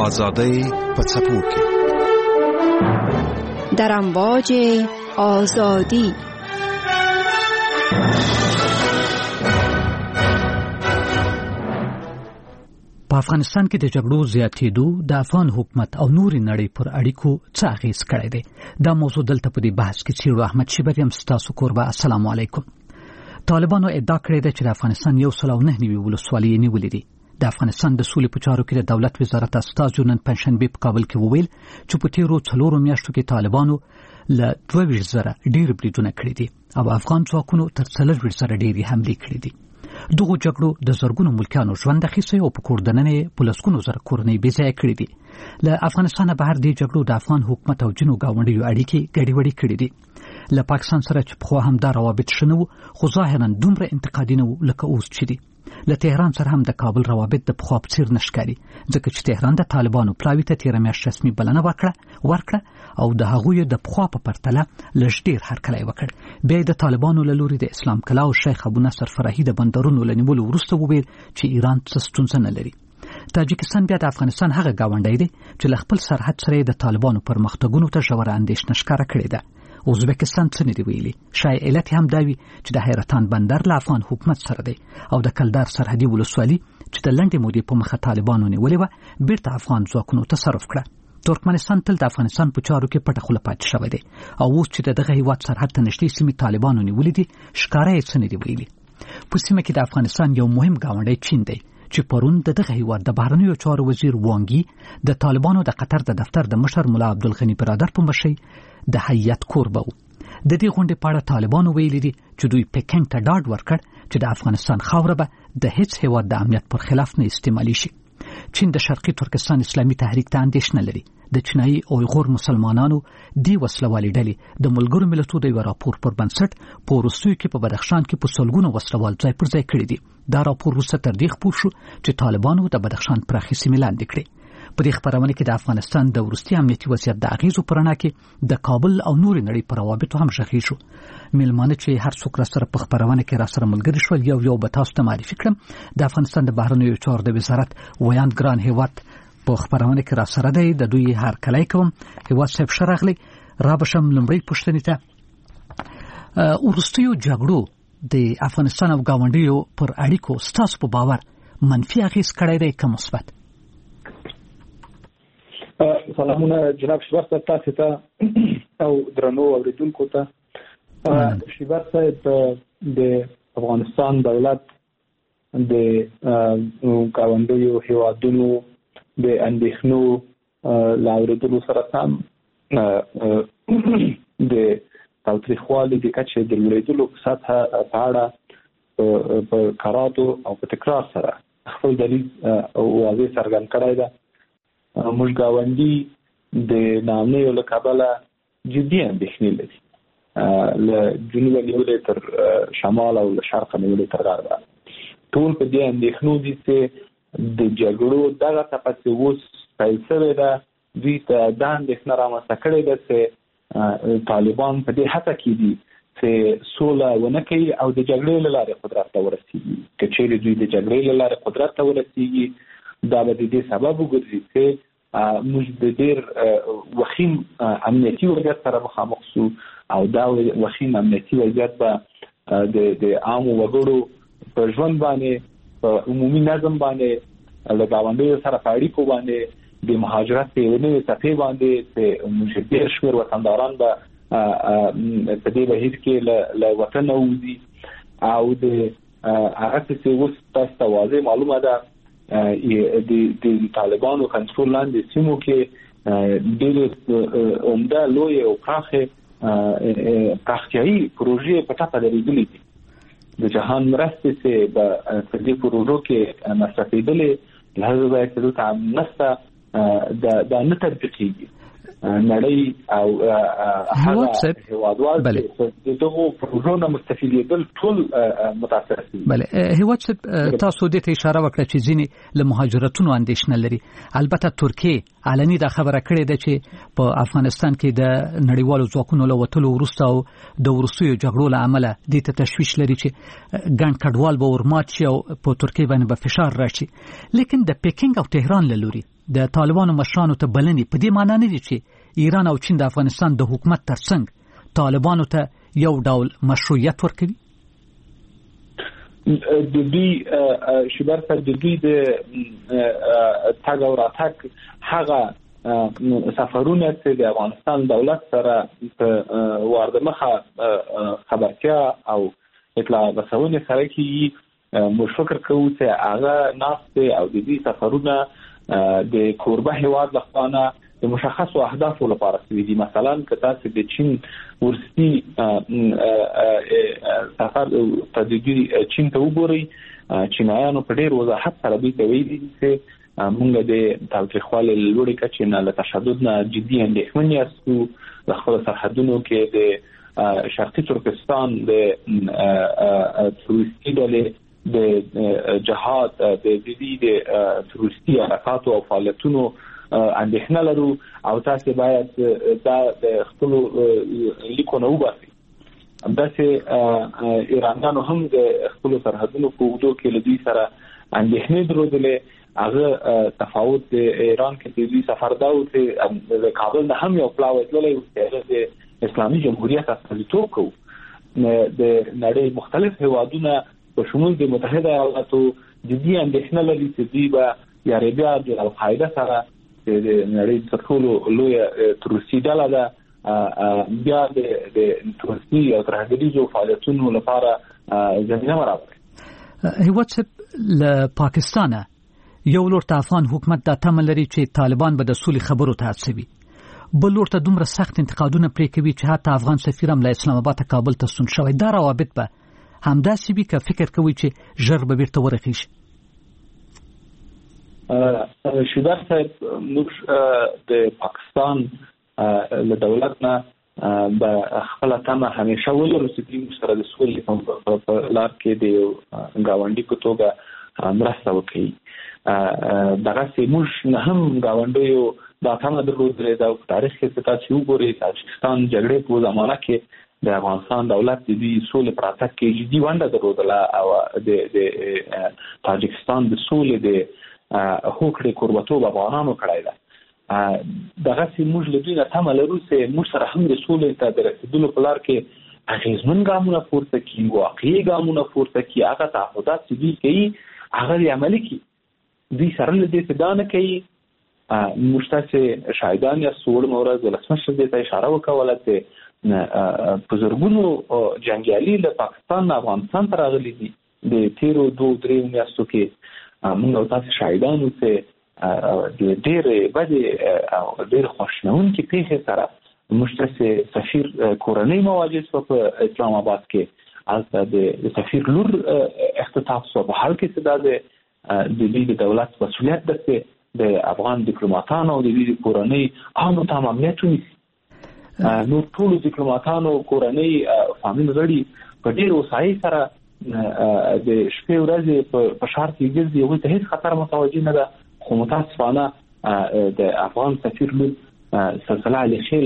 آزادی په څپو کې در امواج آزادی. په افغانستان کې د جګړو زیاتېدو د افغان حکومت او نورې نړۍ پر اړیکو څه اغېز کړی دی؟ دا موضوع دلته په دې بحث کې څېړو. احمد شیبر یم ستاسو کوربه. السلام علیکم. طالبانو ادعا کړې ده چې د افغانستان 109 ولسوالۍ نیولې دي. د افغانستان د سولې په چارو کې د دولت وزارت استازو نن پنځشنبه په کابل کې وویل چې په تیرو 4 میاشتو کې طالبانو له 22,000 ډېر بریدونه کړي دي او افغان ځواکونو تر 40,000 ډېرې حملې کړي دي. دغه جګړو د زرګونو ملکیانو ژوند اخیستی او په کوردننې په لسګونو زره کورنۍ بې ځایه کړي دي. له افغانستانه بهر دې جګړو د افغان حکومت او ځینو ګاونډیو اړیکې ګډوډې کړي دي. له پاکستان سره چې پخوا هم دا روابط ښه نه وو خو ظاهرا دومره انتقادي نه وو لکه اوس چې دي. له تهران سره هم د کابل روابط د پخوا په څېر نه ښکاري ځکه چې تهران د طالبانو پلاوي ته تېره میاشت رسمي بلنه ورکړه او د هغوی د پخوا په پرتله لږ ډېر هرکلی وکړ. بیا د طالبانو له لوري د اسلام کلا او شیخ ابو نصر فرحي د بندرونو له نیولو وروسته وویل چې ایران څه ستونزه نه لري. تاجکستان بیا د افغانستان هغه ګاونډی دی چې له خپل سرحد سره د طالبانو پرمختګونو ته ژوره اندېښنه ښکاره کړې ده. ازبکستان څه نه دی ویلي. شاید علت هم دا وي چې د حیرتان بندر له افغان حکومت سره دی او د کلدار سرحدي ولسوالي چې د لنډې مودې په مخه طالبانو نیولې وه بیرته افغان ځواکونو تصرف کړه. ترکمنستان تل د افغانستان په چارو کې پټه خوله پاتې شوی دی او اوس چې دغه هیواد سرحد ته نږدې سیمې طالبانو نیولې دي ښکاره یې څه نه دی ویلي. په سیمه کې د افغانستان یو مهم ګاونډی چین دی چې پرون د دغه هیواد د بهرنیو چارو وزیر وانګي د طالبانو د قطر د دفتر د مشر ملا عبدالغني برادر په مشرۍ د هیئت کوربه و. د دې غونډې په اړه طالبانو ویلي دي چې دوی پکینګ ته ډاډ ورکړ چې د افغانستان خاوره به د هیڅ هیواد د امنیت پر خلاف نه استعمالي شي. چین د شرقي ترکستان اسلامي تحریک ته اندېښنه لري. د چینایي اویغور مسلمانانو دی وسلوالې ډلې د ملګرو ملتونو د یو راپور پر بنسټ په وروستیو کې په بدخشان کې په سلګونو وسلوال ځای پر ځای کړي دي. دا راپور وروسته تر دې خپور شو چې طالبانو د بدخشان پراخې سیمې لاندې کړې. په دې خبرونه کې د افغانستان د وروستي امنیتي وضعیت د اغیزو په رڼا کې د کابل او نورې نړۍ پر روابطو هم غږیږو. میلمانه چې هر څوک را سره په خبرونه کې را سره ملګري شول یو به تاسو ته معرفي کړم. د افغانستان د بهرنیو چارو د وزارت ویاند ګران هیواد په خبرونه کې را سره دی. د دوی هرکلی کوم. هیواد صاحب ښه راغلی. را بشم لومړۍ پوښتنې ته. وروستیو جګړو د افغانستان او ګاونډیو پر اړیکو ستاسو په باور منفي اغیز کړی دی که مثبت؟ سلامونه جناب شیبر صاحب تاسو ته او درنو اوریدونکو ته. شیبر صاحب د افغانستان دولت د ګاونډیو هیوادونو د اندېښنو له اورېدلو سره سم د تاوتریخوالي د کچې د لوړېدلو په سطحه په اړه په کراتو او په تکرار سره خپل دلیل واضح څرګند کړی ده. موږ ګاونډي د نامنیو له کبله جدي اندېښنې لري له جنوبه نیولې تر شمال او له شرقه نیولې تر غربه. ټول په دې اندېښنو دي چې د جګړو دغه څپه چې اوس پیل شوې ده دوی ته دا اندېښنه رامنځته کړې ده چې طالبان په دې هڅه کې دي چې سوله ونه کوي او د جګړې له لارې قدرت ته ورسېږي. که چیرې دوی د جګړې له لارې قدرت ته ورسېږي دا به د دې سبب وګرځي چې موږ د ډېر وخیم امنیتي وضعیت سره مخامخ شو او دا وخیم امنیتي وضعیت به د عامو وګړو په ژوند باندې په عمومي نظم باندې له ګاونډیو سره په اړیکو باندې د مهاجرت په یوې نوې څپې باندې چې موږ ډېر شمېر وطنداران به په دې بهیر کې له وطنه ووځي او د هغه چې اوس تاسو ته واضح معلومه ده د طالبانو کنټرول لاندې سیمو کې ډېر عمده لوی او پراختیایي پروژې په ټاپه درېدلې دي. د جهان مرستې چې په دې پروژو کې مصرفېدلې له هغه ځایه چې دلته نشته دا نه تطبیقېږي. نړۍ او هغه هیوادوال چې دغه پروژو نه مستفیدېدل ټول متاثر دي. بله هیواد صاحب تاسو دې ته اشاره وکړه چې ځینې له مهاجرتونو اندېښنه لري. البته ترکیه علني دا خبره کړې ده چې په افغانستان کې د نړیوالو ځواکونو له وتلو وروسته او د وروستیو جګړو له امله دې ته تشویش لري چې ګڼ کډوال به ورمات شي او په ترکیه باندې به فشار راشي. لیکن د پکینګ او تهران له لوري د طالبانو مشرانو ته بلنې په دې معنی نه دي چې ایران او چین د افغانستان د حکومت ترڅنګ طالبانو ته یو ډول مشروعیت ورکوي؟ د دوی شبر پر د دوی د تاګ او راتګ هغه سفرونه چې د افغانستان دولت سره په واردمخه خبرتیا او اطلاع رسونې سره کې موږ فکر کوو چې هغه ناست او د دې سفرونه د کوربه هیواد لخوا د مشخصو اهدافو لپاره سوي دي. مثلا که تاسو د چین ورسي سفر تدریجي چین ته وګورئ، چینایانو په ډېر وضاحت سره دوی ته ویلي دي چې موږ د تاوتریخوالي لوړې کچې نه له تشدد نه جدي اندېښمن یاستو. د خپلو سرحدونو کې د شرقي ترکستان د تروریستي ډلې د جهاد د تروریستي حرکاتو او فعالیتونو اندېښنه لرو او تاسو باید دا د خپل لیکونه وباسئ. همداسې ایرانیانو هم د خپل سرحدونو په اوږدو کې له دوی سره اندېښنې درلودلې. هغه تفاوت د ایران کې د دوی سفر دا و چې د کابل نه هم یو پلاوی تللی و چې د اسلامي جمهوریت استازیتوب کوو. د نړۍ مختلف هیوادونه په شمول د متحده ایالاتو جدي اندېښنه لري چې دوی به یا بیا د القاعده سره د نړۍ تر ټولو لویه تروریستي ډله ده بیا د تروریستي او ترهګریزو فعالیتونو لپاره زمینه برابروي. هیواد صاحب له پاکستانه یو لور ته افغان حکومت دا تمه لري چې طالبان به د سولې خبرو ته هڅوي، بل لور ته دومره سخت انتقادونه پرې کوي چې حتی افغان سفیر هم له اسلام آباد ته کابل ته ستون شوی. دا روابط به همداسې وي که فکر کوي چې ژر به بیرته ورخیږي؟ شیدار صاحب، موږ د پاکستان له دولت نه به خپل تمه همیشه ولرو چې دوی سره د سولې په لار کې د ګاونډي په توګه مرسته وکړي. دغه سي موږ نه هم ګاونډیو دا تمه درلودلې ده. په تاریخ کې تاسو وګورئ تاجکستان جګړې په زمانه کې د افغانستان دولت د دې سولې پر اساس کې جدي ونډه درلودله او د تاجکستان د سولې د هوکړې کوربتوب افغانانو کړی ده. دغه سي موږ له دوی نه تمه لرو چې موږ سره هم د سولې ته د رسیدلو په لار کې اغېزمن ګامونه پورته کړي، واقعي ګامونه پورته کړي. هغه تعهدات چې دوی کوي هغه عملي کړي. دوی سره له دې څه دا نه کوي. موږ تاسې شاهدان یاست. څوړمه ورځ ولسمشر دې ته اشاره وکوله چې په زرګونو جنګیالي له پاکستان نه افغانستان ته راغلي دي. د تیرو 2-3 میاشتو کې موږ او تاسو شاهدان وو چې د ډېرې بدې او ډېر خوشنونکې پیښې سره موږ تاسې سفیر کورنۍ مواجه شوه په اسلام آباد کې. هلته د سفیر لور اختطاف شوه. په حال کې چې دا د دوی د دولت مسؤلیت ده چې د افغان ډیپلوماتانو او د دوی د کورنۍ عامو ته امنیت ونیسي. نور ټولو ډیپلوماتانو کورنۍ فامیل غړي په ډېر هوسایۍ سره د شپې ورځې په ښار کې ګرځي. هغوی ته هېڅ خطر متوجه نه ده. خو متاسفانه د افغان سفیر لور سلسله علیخیل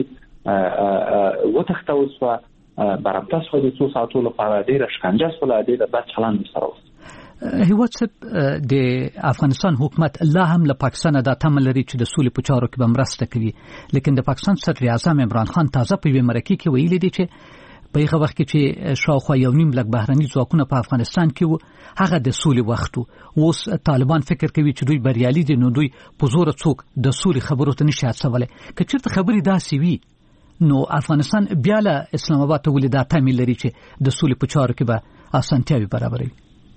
وتښتول شوه، برمته شوه د څو ساعتو لپاره. ډېره شکنجه شوله، ډېره بد چلند ورسره وشو. هیواد صاحب، د افغانستان حکومت لا هم له پاکستان دا تمه لري چې د سولې په چارو کې به مرسته کوي، لیکن د پاکستان صدر اعظم عمران خان تازه په یوې مرکې کې ویلي دي چې په هغه وخت کې چې شاوخوا 1.5 لک بهرني ځواکونه په افغانستان کې وو، هغه د سولې وخت وو. اوس طالبان فکر کوي چې دوی بریالي دي، نو دوی په زور څوک د سولې خبرو ته نشي هڅولی. که چېرته خبرې داسې وي نو افغانستان بیا له اسلام آباد ته ولې دا تمه لري چې د سولې په چارو کې به اسانتیاوې برابروي؟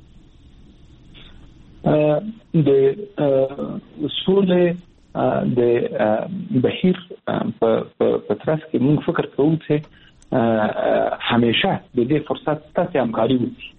د سولې د بهیر په ترڅ کې موږ فکر کوو چې همیشه د دې فرصت ستاسو همکاري وکړي.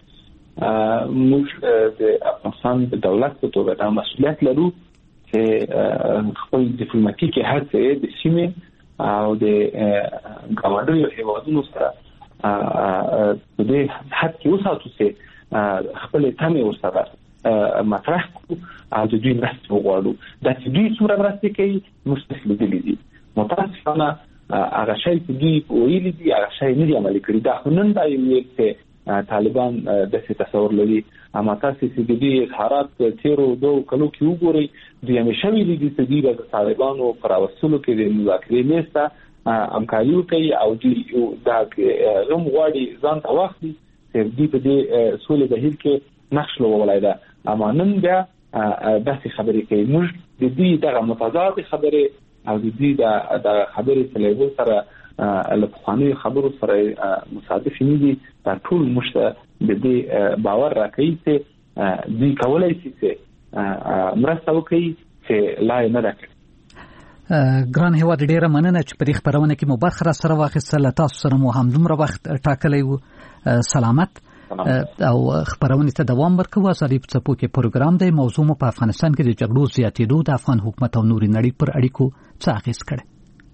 موږ د افغانستان د دولت په توګه دا مسؤلیت لرو چې خپل ډیپلوماټیکي هڅې د سیمې او د ګاونډیو هیوادونو سره په دې حد کې وساتو چې خپل تمې ورسره مطرح کړو او د دوی مرسته وغواړو. دا چې دوی څومره مرسته کوي موږ تاسو لیدلي دي. متاسفانه هغه شی چې دوی ویلي دي هغه شی نه دي عملي کړي. دا خو نن دا یو چې طالبان د څه تصور لري. اما تاسو چې د دې اظهارات تیرو دوه کلو کې وګورئ د همیشه ویلي دي چې د طالبانو پر وسلو کې د مذاکرې میسته همکاري کوي او دا غم غواړي ځان ته وخت دي چې د دې سولې بهیر کې نقش لوبولای ده. اما نن بیا داسې خبرې کوي. موږ د دې دغه متضاد خبرې او د دې د خبرې سلیبو سره له پخواني خبرو سره مصادف نه دي. دا ټول مشته د دې باور راکوي چې دوی کولای شي چې مرسته وکړي چې لا نه راکړي. ګران هیواد ډیره مننه چې په دې خبرونه کې مو برخه را سره واخیستله. تاسو سره مو هم دومره وخت ټاکلی و. سلامت او خبرونه ته دوام ورکوه. ازادي په څپو کې پروګرام دی. موضوع مو په افغانستان کې د جګړو زیاتېدو د افغان حکومت او نوري نړۍ پر اړیکو څه اغیز کړی.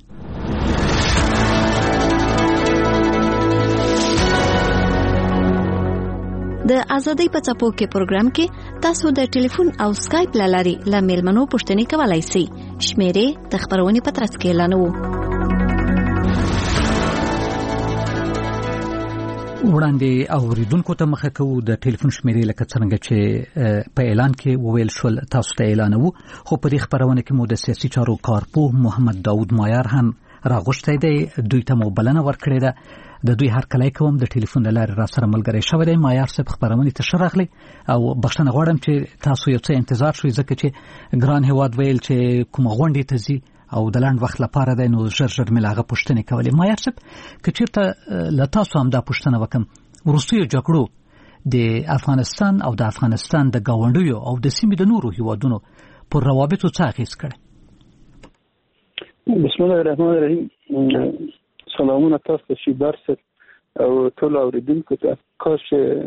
د ازادي په څپو کې پروګرام کې تاسو د ټلیفون او سکایپ لاري له میلمنو پوښتنې کولای شئ. شمیرې د خبرونې په ترڅ کې اعلانوو. وړاندې اوریدونکو ته مخه کوو د ټلیفون شمیرې لکه څنګه چې په اعلان کې وویل شول تاسو ته اعلانوو. خو په دې خبرونه کې مو د سیاسي چارو کارپوه محمد داود مایار هم راغوښتی دی. دوی ته مو بلنه ورکړې ده. د دوی هر کله کوم د ټلیفون لارې را سره ملګری شوی دی. مایار صاحب خبرونه ته شرغلی او بخښنه غواړم چې تاسو یو څه انتظار شوي ځکه چې ګران هیواد ویل چې کوم غونډې ته ځي او د لاند وخت لپاره دی نو ژر مې لاغه پوښتنې کولې. مایار صاحب که چیرته له تاسو هم دا پوښتنه وکم وروستیو جګړو د افغانستان او د افغانستان د ګاونډیو او د سیمې د نورو هیوادونو پر روابطو څه اغیز کړی؟ بسم الله الرحمن الرحیم. سلامونه تاسو ته شي برسل او ټول اوریدونکو ته. کاش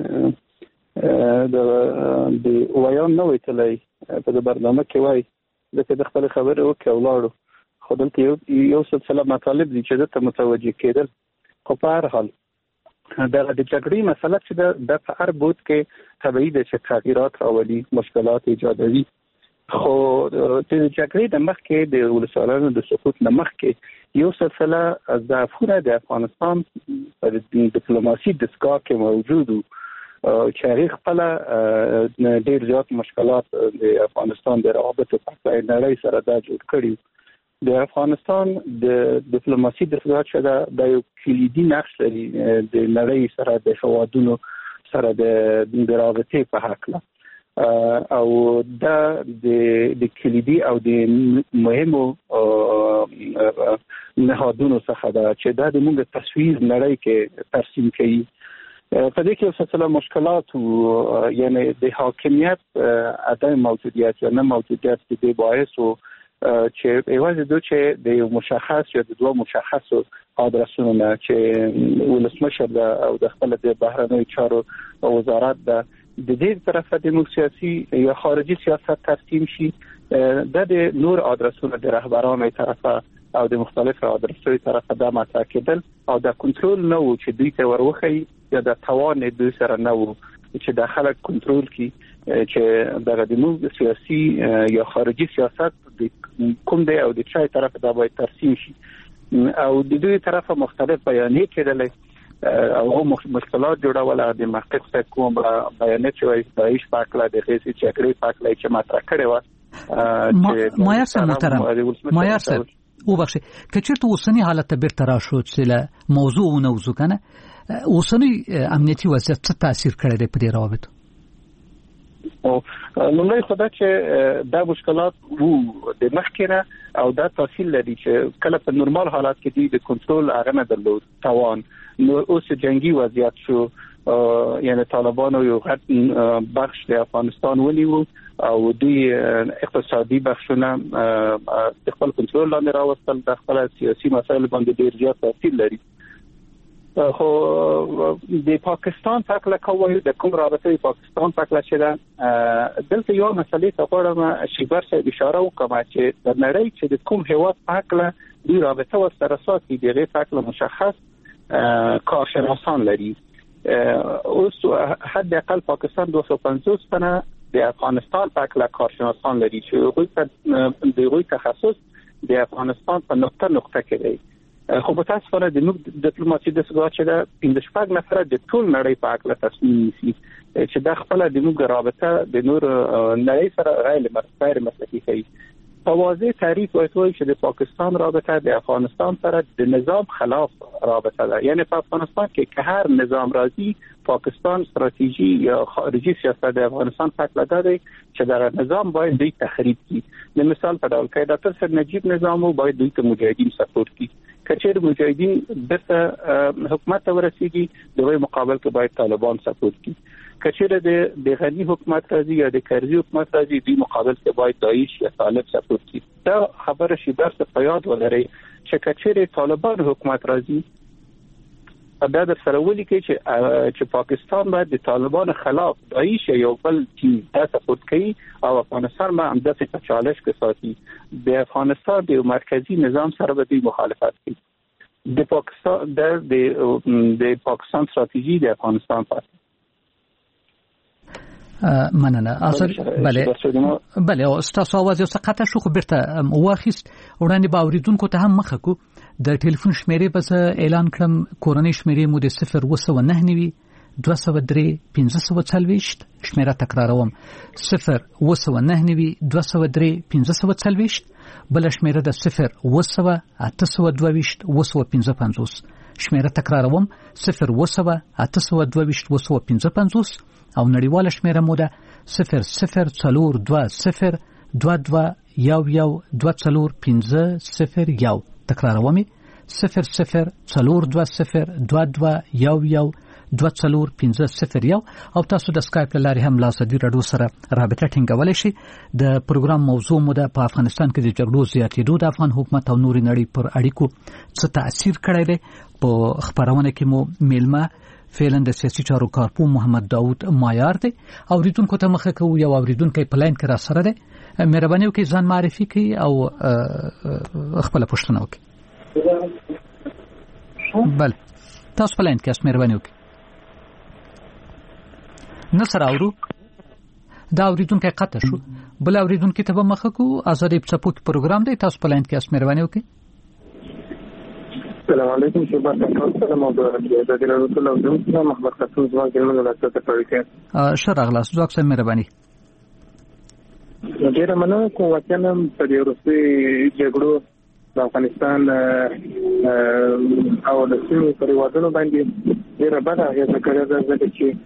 د ویان نه ویتلی په د برنامه کې وای ځکه د خپل خبرې وکړي او لاړو. خو دلته یو سلسله مطالب دي چې دته متوجه کېدل. خو په هر حال د جګړې مسله چې د په هر بود کې طبیعي ده چې تغییرات راولي، مشکلات ایجادوي. خو د جګړې د مخ کې د ولسوالانو د سقوط نه مخ کې یو سلسله از ضعفونه د افغانستان په ډیپلوماسي دستګاه کې موجود وو چې هغه خپل ډېر زیات مشکلات د افغانستان د روابطو په نړۍ سره دا جوړ کړي. د افغانستان د ډیپلوماسي دستګاه چې د یو کلیدي نقش لري د نړۍ سره د هوادونو سره د رابطې په حق له او دا د کلیدي او د مهمو نهادونو څخه دا چې دا د موږ تصویر نړۍ کې ترسیم کوي. په دې کې سلسله مشکلات یعنی د حاکمیت عدم موجودیت یا نه موجودیت د باعث چې ایوازې دوی چې د یو مشخص یا د دوه مشخصو ادرسونو نه چې ولسمشر او د خپل د بهرنیو چارو وزارت د دې طرفه د سیاسي یا خارجي سیاست ترسیم شي. د نور ادرسونو د رهبرانو طرفه او د مختلفو ادرسونو طرفه د مطرح کېدل او د کنټرول نه و چې دوی ته وروخی یا د توان دوی سره نه و چې د خلک کنټرول کی چې دغه د موږ سیاسي یا خارجي سیاست کوم دی او د چای طرفه دا باید ترسیم شي او د دوی طرفه مختلف بیانې کېدل او مشکلات جوړول. د محقق صاحب کوم بیانات چې دایښ پاکله د غیسي چکرې پاکله چې مطرح کړي و. مایار صاحب محترم، مایار صاحب وبخښئ که چېرته اوسني حالت ته بیرته راشو چې له موضوع ونوځو کنه اوسنی امنیتي وضعیت څه تاثیر کړی دی په دې روابطو؟ لومړی خو دا چې دا مشکلات وو د مخکې او دا تاثیر لري چې کله په نورمال حالات کې دی د کنټرول هغه نه درلود توان. نو اوس جنگي وضعیت شو یعنی طالبانو یو غټ بخش د افغانستان ونیو او دوی اقتصادي بخشونه د خپل کنټرول لاندې راوستل. د خپل سیاسي مسایل باندې ډیر زیات تاثیر لري. خو د پاکستان په اړه کومه د کوم رابطه پاکستان په اړه چې دا دلته یو مسلې ته غواړم شیبر صاحب اشاره وکړم چې د نړۍ چې د کوم هیواد په اړه دوی رابطه ورسره ساتي دغه په اړه مشخص کارشناسان لري. اوس حد اقل پاکستان 250 تنه د افغانستان په اړه کارشناسان لري چې دوی تخصص د افغانستان په نقطه کې دی. خو په تاسو سره د موږ ډیپلوماسي د سګوا چې د 15 نفر د ټول نړۍ په اړه تصمیم نیسي چې د خپل د موږ رابطه د نور نړۍ سره غیر مسلکي کوي. په واضح تعریف وایي چې د پاکستان رابطه د افغانستان سره د نظام خلاف رابطه ده. یعنی په افغانستان کې که هر نظام راځي پاکستان استراتیژي یا خارجي سیاست د افغانستان پاتې ده چې دا نظام باید دوی تخریب کړي. د مثال په ډول کې ډاکټر سر نجیب نظام باید دوی ته مجاهدین سپورټ کړي. کچېر مجاهدین دغه حکومت ورسیږي دوی مقابل کې باید طالبان سپورټ کړي. کچېر د غنی حکومت راځي یا د کرزي حکومت راځي دوی مقابل کې باید داعش یا طالب سپورټ کړي. دا خبره شي درس په یاد ولرئ چې کچېر طالبان حکومت راځي دا د سره ولي کې چې پاکستان باید د طالبان خلاف داعش یا بل چې د سپورټ کوي او افغانستان باندې همداسې په چالش کې ساتي. د افغانستان د مرکزی نظام سره به مخالفت کوي. د پاکستان استراتیژي د افغانستان په مننه. بله استاسو आवाज یو څه قطع شو خو بیرته واخیست. وړاندې به اوریدونکو ته هم مخه کو د ټلیفون شمیرې بس اعلان کړم. کورنۍ شمیرې مو د 029 203 1540 شمیره تکراروم 029 203 1540 بل شمیره د 0 822 شمیره تکراروم 0 822 او نړیواله شمیره مو ده 0042 22 24501 تکراروم 0042 22 او تاسو د سکایپ لاري هم لاسدي رادیو سره رابطه ټینګولای شئ. د پروګرام موضوع مو ده په افغانستان کې د جګړو زیاتېدو د افغان حکومت او نوري نړۍ پر اړیکو څه تاثیر کړی دی. په خبرونه کې مو میلمه فعلا د سیاسي چارو کارپو محمد داوود مایار دی. اوریدونکو ته مخه کوو یو اوریدونکو په لاین کې را سره دی. مهرباني وکړئ ځان معرفي کړئ او خپل پوښتنه وکړئ. بله تاسو په لاین کې اساس مهرباني وکړئ. نصر اورو دا اوریدونکو قطع شو. بل اوریدونکو ته به مخه کوو. آزادۍ په څپو کې پروګرام دی. تاسو په لاین کې اساس مهرباني وکړئ. السلام علیکم شباب تاسو ته د رسول الله محمد خاتون زما ګرمه ولایت ته پریکه شرغلاس ځواک سم مهرباني. ډیره مننه کوم وطنم په دې وروستي جګړو د افغانستان او د سیمې په وادونو باندې ډیره بده اغیزه کړې ده ځکه چې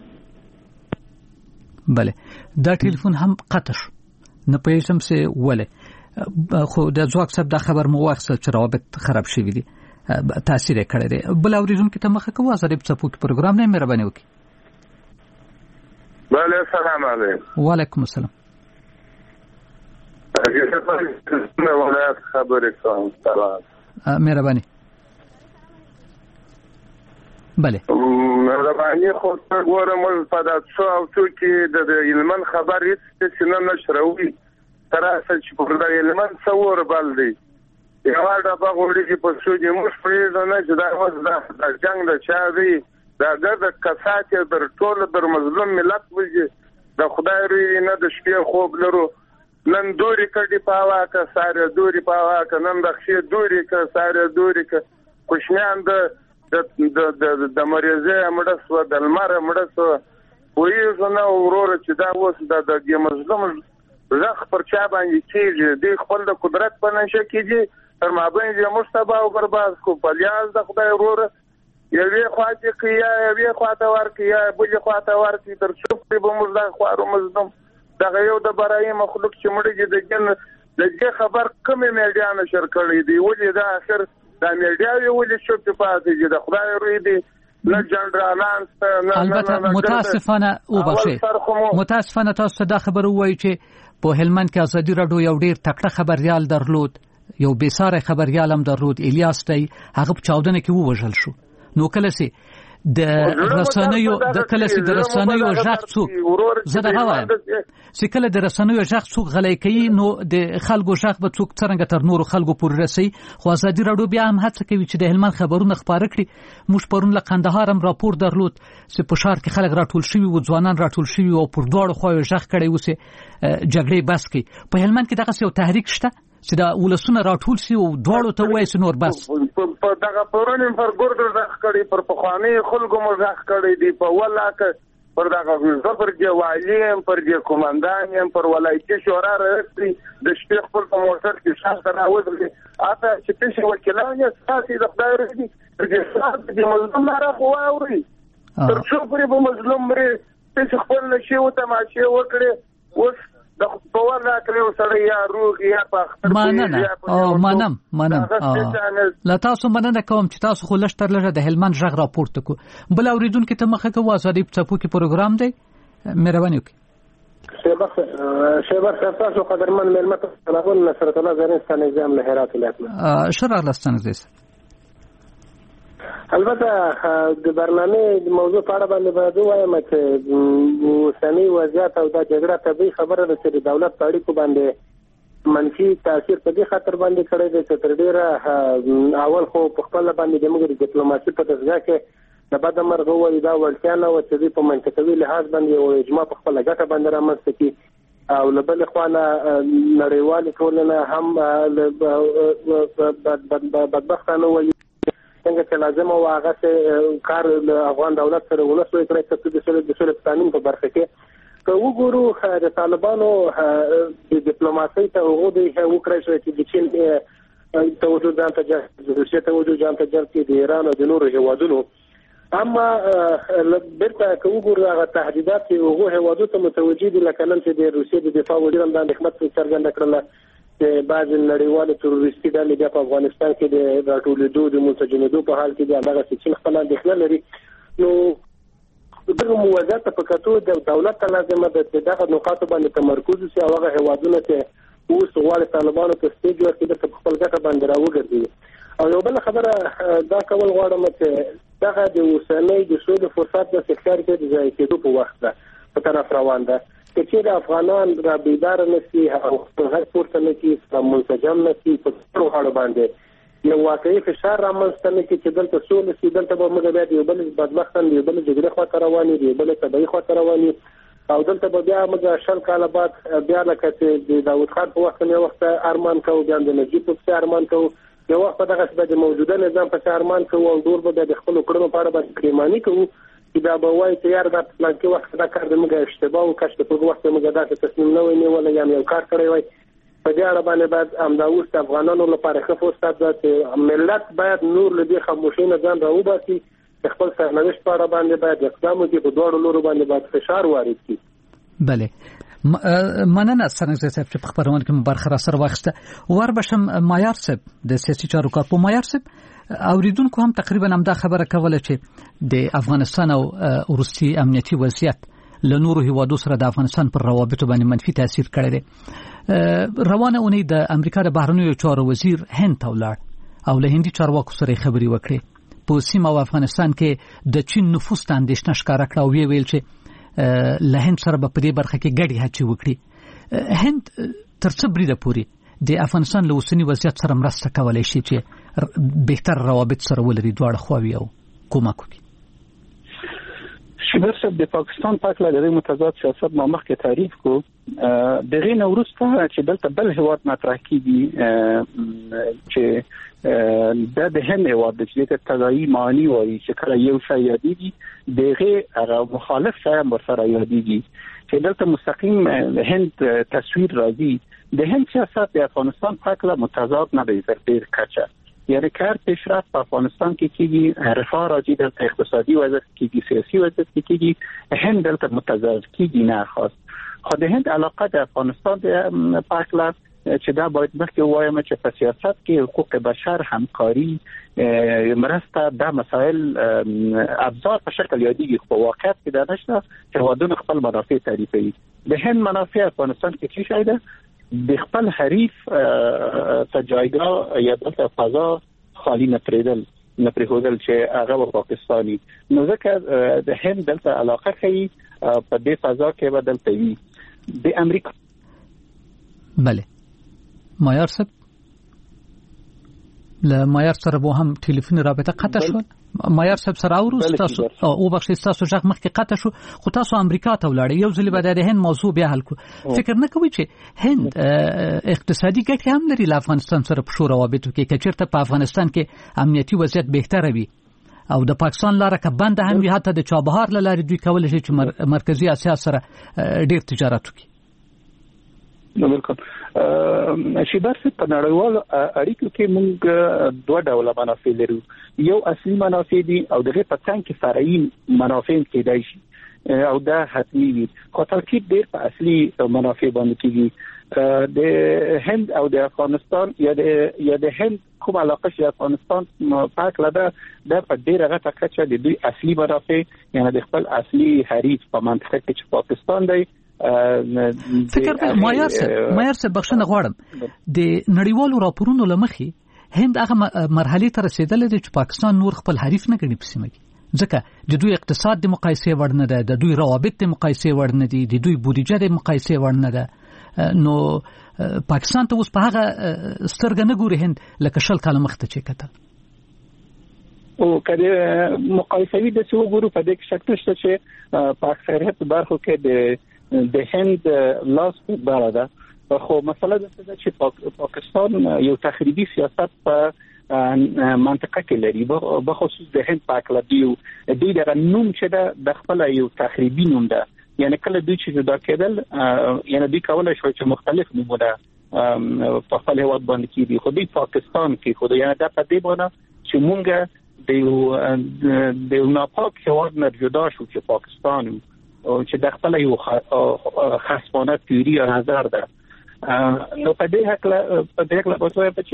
بله دا ټلیفون هم قطع شو. نه پېژم څه ولې خو د ځواک صاحب دا خبر مو واخیسته چې روابط خراب شوي دي تاثیر یې کړی دی. بل اوریدونکو ته مخه کوو. آزادۍ په څپو کې پروګرام نه مهرباني وکړئ. بله السلام علیکم. وعلیکم السلام. ولایت خبرې کوم. سلام مهرباني. بله مهرباني خو ته ګوره موږ په داسو او څو کې د علمن خبر هیڅ څه نه نشروي تر اصل چې په دې علمن څور بل دی یو دا په غوړي چې په څو دې موږ پرې نه چې دا اوس د جنگ د چا دی دا د کسات در ټول در مظلوم ملت وږي د خدای ری نه د شپې خوب لرو نن دوري کډي پاوا کا ساره دوري پاوا کا نن بخښي دوري کا ساره دوري کا خوشمیان د مریضه مړسو د لمر مړسو وې زنه اورور چې دا اوس د مظلوم زخ پر چا باندې کېږي د خپل د قدرت په نشه کېږي تر مابین یې مشتبه او برباد کو په لیاز د خدای ورور یوې خواته کیا یوې خواته ورکیا بلې خواته ورکی تر څو په موږ د خوارو مظلوم دا یو د برای مخلوق چې مړي د جن د دې خبر کومه میډیا نشر کړی دی ولې دا اخر د میډیا ولې شو په پاتې دي د خدای ورور دی نه جنرالان البته متاسفانه او بخښي متاسفانه تاسو دا خبر وایي چې په هلمند کې ازادي راډیو یو ډیر تکړه خبريال درلود یو بیساره خبريال هم درلود الیاس دی هغه په چاودنه کې ووژل شو نو کله سي د رسنیو د کله سي د رسنیو ژغ څوک زه دا وایم چې کله د رسنیو ژغ څوک غلې کوي نو د خلکو ژغ به څوک څنګه تر نورو خلکو پورې رسي خو ازادي راډیو بیا هم هڅه کوي چې د هلمند خبرونه خبره کړي موږ پرون له قندهار هم راپور درلود چې په ښار کې خلک راټول شوي او ځوانان راټول شوي او پر دواړو خواو ژغ کړي اوسه جګړې بس کوي په هلمند کې دغه یو تحریک شته چې دا ولسونه راټول شي او دواړو ته وایي چې نور بس په دغه پرونی پر ګردو ځخ کړي پر پخوانی خلکو مو ځخ کړي دی په ولاکه پر دغه زفر کې والیم پر کې کومندان يم پر ولایتي شورا رئیس د شپې خپل په موټر کې شاته راوځي اته چې پېښه وکیلان یې ساتي د خدای رضي چې ساتي د مظلوم لاره خو اوري تر څو پرې په مظلوم لري چې خپل نشي او تماشې وکړي اوس د په ولا کړو سره یا روغ یا پخته منم لا تاسو مننه کوم چې تاسو خو لشتر لږه د هلمند ژغ راپورته کو بل اوریدونکو ته مخه کوو ازادي په څپو کې پروګرام دی مهرباني وکړئ شیبر تاسو قدرمن ملمت سلامون نصرت الله زرنستان نظام له هرات ولایت شرع لستان دې البته د برنامه د موضوع په اړه باندې باید وایم چې اوسنی وضعیت او د جګړه طبي خبره ده چې د دولت اړیکو باندې منفي تاثیر په دې خاطر باندې کړی دی چې تر ډیره اول خو په خپل باندې د موږ د ډیپلوماسي په دغه کې د بد مرغه وې دا ورته نه و چې په منطقوي لحاظ باندې او اجماع په خپل ګټه باندې رامنځته کی او لبل خوانه نړیوال ټولنه هم بدبختانه وې څنګه چې لازم او هغه کار افغان دولت سره ولسوي کړی چې د سولې قانون په برخه کې که وګورو د طالبانو د ډیپلوماسي ته وګورو وکړی چې د چین توجه ځان ته د روسیې توجه ځان ته د ایران او د نورو هیوادونو اما برته که وګورو هغه تهدیدات چې هغه هیوادو ته متوجه دي لکه نن چې د روسیې د دفاع وزیر هم د حکومت څرګنده کړل چې بعض نړیوال تروریستي ډلې د افغانستان کې د راټولېدو د منسجمېدو په حال کې د هغه چې خپل اندېښنه لري نو دغه موازات په کتو د دولت لازمه ده چې دغه نقاط باندې تمرکز وشي او هغه هیوادونه چې اوس غواړي طالبانو ته ستیج ورکړي د خپل ګټه باندې راوګرځي او یو بل خبره دا کول غواړم چې دغه د اوسنۍ د سولې فرصت د سکتور کې د ځای کېدو په وخت ده په طرف روان ده چې د افغانان را بیدار نشي او هر پورته نشي منسجم نشي په ټول حال باندې یو واقعي فشار رامنځته نشي چې دلته سولې سي دلته به موږ بیا یو بل بدبختان یو بل جګړه خاطر رواني دی بل تبعي خاطر رواني او دلته به بیا موږ شل کال بعد بیا لکه چې د داوود خان په وخت نه وخت ارمان کوو بیا د نجیب په ارمان کوو یو وخت دغه د موجوده نظام په ارمان کوو او ډور به د خپل کړنو په اړه باندې پریمانی کوو دا به وایي چې یار دا پلان کې وخت دا کار د موږ اشتباه او کښته په وخت موږ دا تصمیم نه ویني ولا یو کار کړی وای په دې اړه باندې بعد امداوس افغانانو لپاره ښه فرصت ده چې ملت باید نور لدی خاموشي نه ځان راوباسي خپل سرنوشت په اړه باندې باید اقدام وکړي په دوه لورو باندې باید فشار وارد کړي بله مننه څنګه چې په خبرونه کې برخه را سره واخسته وربشم مایار صاحب د سیاسي چارو کارپو مایار صاحب اوریدونکو هم تقریبا هم دا خبره کوله چې د افغانستان او روسي امنیتي وضعیت له نورو هیوادو سره د افغانستان پر روابطو باندې منفي تاثیر کړی دی روانه اونۍ د امریکا د بهرنیو چارو وزیر هند ته ولاړ او له هندي چارواکو سره خبري وکړي په سیمه او افغانستان کې د چین نفوذ ته اندېښنه ښکاره کړه او ویل چې له هند سره په دې برخه کې ګډي هڅې وکړي هند تر څه بریده پوري د افغانستان له اوسنی وضعیت سره مرسته کولای شي چې بهتر روابط سره ولري دواړه خواوې او کومک وکړي شبر صاحب د پاکستان په اړه د متضاد سیاست ما مخکې تعریف کو دغه نورسته چې دلته بل هواد مطرح کیږي چې د هند هواد چې تداعی معنی وایي چې کله یو شی یادېږي دغه هغه مخالف شی مرسره یادېږي چې دلته مستقیم هند تصویر راځي د هند سیاست د افغانستان په اړه متضاد نه دی تر ډیر کچه یعنی کار پیشرفت په افغانستان کې کیږي رفاه راځي د اقتصادي وضعیت کېږي سیاسي وضعیت کېږي هند دلته متضاد کېږي نه خاص خو د هند علاقه د افغانستان په اړه چې دا باید مخکې وایم چې په سیاست کې حقوق بشر همکاري مرسته د مسائل ابزار په شکل یادېږي خو واقعیت کې دا نشته چې هیوادونه خپل منافع تعریفوي د هند منافع افغانستان کې څه شي ده د خپل حریف تجایګه یا د فضا خالی نه پرېښودل چې هغه پاکستاني نو ځکه د هند دلته علاقه کوي په دې فضا کې بدلته وي د امریکا بله مایار صاحب له معیار سره به هم ټلیفوني رابطه قطع شو. معیار صاحب سره اورو تاسو او بخښي تاسو ځکه مخکې قطع شو، خو تاسو امریکا ته ولاړ یو ځل به د هند موضوع بیا حل کو. فکر نه کوئ چې هند اقتصادي ګټه هم لري له افغانستان سره په شو روابطو کې، کچېرته په افغانستان کې امنیتي وضعیت بهتره وي او د پاکستان لاره که بند هم وي، حتی د چابهار لارې دوی کولای شي چې مرکزی اسیا سره ډیر تجارت وکړي. نو بالکل شیبر څه په نړیوال اړیکو کې موږ دوه ډوله منافع لرو. یو اصلي منافع دي او دغه په څنګ کې فرعي منافع کېدای شي او دا حتمی وي، خو تاکید ډیر په اصلي منافع باندې کېږي. د هند او د افغانستان یا د هند کوم علاقه چې افغانستان پاک لده د په ډیره غټه کچه د دوی اصلي منافع یعنی د خپل اصلي حریف په منطقه کې چې پاکستان دی. فکر معیار صاحب بخښنه غواړم، د نړیوالو راپورونو لمخې هند هغه مرحله ته رسیدلې ده چې پاکستان نور خپل حریف نه ګڼي په سیمه کې، ځکه د دوی اقتصاد د مقایسې وړ نه ده، د دوی روابط د مقایسې وړ نه دي، د دوی بودیجه د مقایسې وړ نه ده. نو پاکستان ته اوس په هغه سترګه نه ګوري هند لکه 20 کال مخته چې کتل. او کله مقایسوي د څو ګورو په دې کې شک نشته چې په اکثریت برخو کې د هند لاس په بار ده، خو مسله ده چې پاکستان یو تخریبي سیاست په منطقه کې لري، به خصوص د هند په اړه دوی د نوم چې د خپل یو تخریبي نوم ده، یعنی کله دوی چې جدا کېدل یعنی دوی کولای شي چې مختلف نومونه په خپل هیواد باندې کېږي، خو دوی پاکستان کې خو یعنی دا په دې باندې چې مونږ د ناپاک هیواد نه جدا شو چې پاکستان چې د خپل یو خاصونه تیوري او نظر ده. نو په دې حق په څه